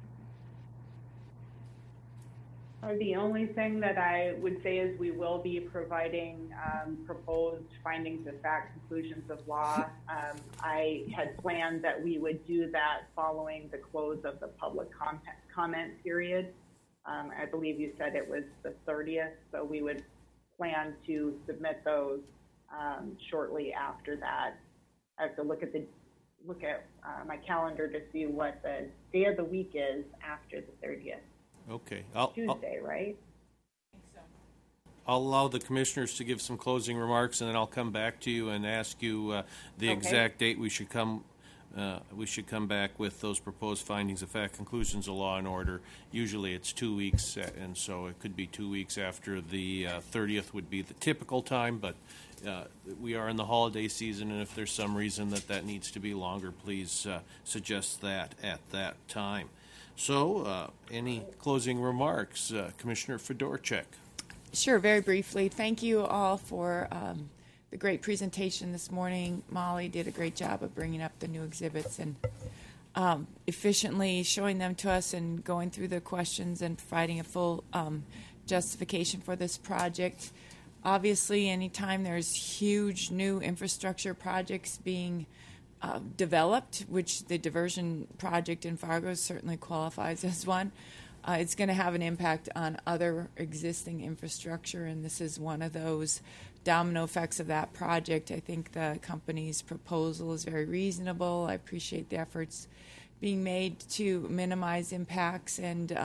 The only thing that I would say is we will be providing proposed findings of fact, conclusions of law. I had planned that we would do that following the close of the public comment period. I believe you said it was the 30th, so we would plan to submit those shortly after that. I have to look at my calendar to see what the day of the week is after the 30th. Okay. Tuesday, right? I think so. I'll allow the commissioners to give some closing remarks, and then I'll come back to you and ask you the exact date we should come we should come back with those proposed findings of fact, conclusions of law and order. Usually it's 2 weeks, and so it could be 2 weeks after the 30th would be the typical time, but we are in the holiday season, and if there's some reason that needs to be longer, please suggest that at that time. So, any closing remarks? Commissioner Fedorchak. Sure, very briefly. Thank you all for the great presentation this morning. Molly did a great job of bringing up the new exhibits and efficiently showing them to us and going through the questions and providing a full justification for this project. Obviously, anytime there's huge new infrastructure projects being developed, which the diversion project in Fargo certainly qualifies as one, it's going to have an impact on other existing infrastructure, and this is one of those domino effects of that project. I think the company's proposal is very reasonable. I appreciate the efforts being made to minimize impacts and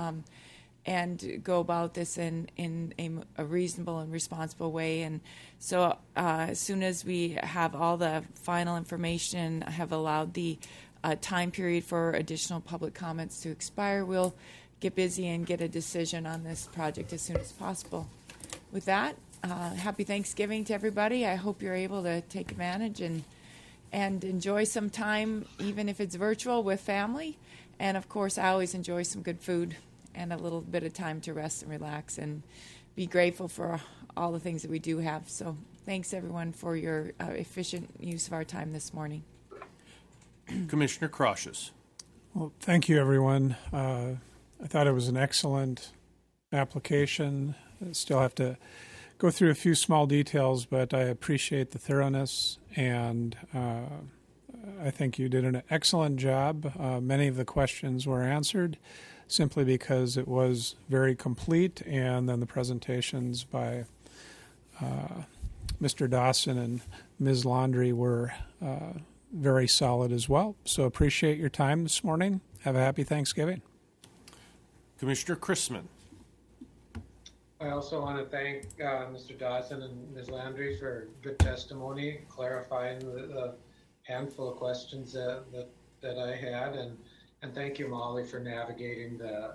go about this in a reasonable and responsible way. And so as soon as we have all the final information, have allowed the time period for additional public comments to expire, we'll get busy and get a decision on this project as soon as possible. With that, happy Thanksgiving to everybody. I hope you're able to take advantage and enjoy some time, even if it's virtual, with family. And of course, I always enjoy some good food and a little bit of time to rest and relax and be grateful for all the things that we do have. So thanks, everyone, for your efficient use of our time this morning. Commissioner Crossius. Well, thank you, everyone. I thought it was an excellent application. I still have to go through a few small details, but I appreciate the thoroughness, and I think you did an excellent job. Many of the questions were answered simply because it was very complete, and then the presentations by Mr. Dawson and Ms. Laundrie were very solid as well. So appreciate your time this morning. Have a happy Thanksgiving. Commissioner Chrisman. I also want to thank Mr. Dawson and Ms. Landry for good testimony, clarifying the handful of questions that I had, and thank you, Molly, for navigating the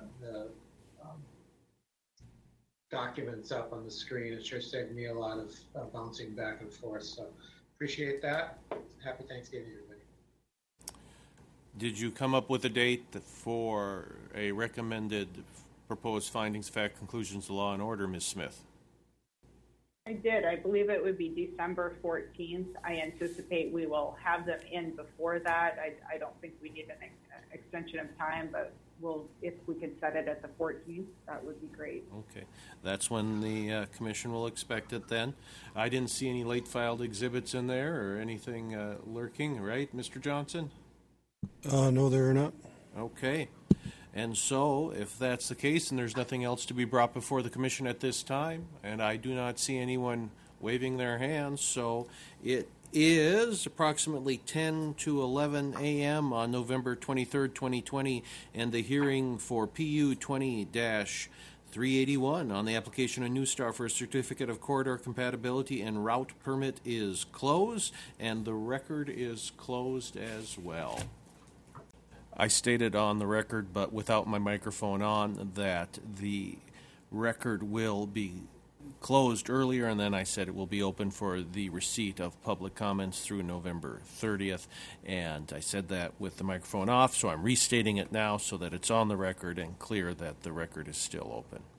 documents up on the screen. It sure saved me a lot of bouncing back and forth, so appreciate that. Happy Thanksgiving, everybody. Did you come up with a date for a recommended proposed findings, fact, conclusions, law, and order, Ms. Smith? I did. I believe it would be December 14th. I anticipate we will have them in before that. I don't think we need an extension of time, but if we could set it at the 14th, that would be great. Okay. That's when the commission will expect it then. I didn't see any late filed exhibits in there or anything lurking, right, Mr. Johnson? No, there are not. Okay. And so, if that's the case, and there's nothing else to be brought before the commission at this time, and I do not see anyone waving their hands, so it is approximately 10 to 11 a.m. on November 23rd, 2020, and the hearing for PU 20-381 on the application of New Star for a certificate of corridor compatibility and route permit is closed, and the record is closed as well. I stated on the record, but without my microphone on, that the record will be closed earlier, and then I said it will be open for the receipt of public comments through November 30th, and I said that with the microphone off, so I'm restating it now so that it's on the record and clear that the record is still open.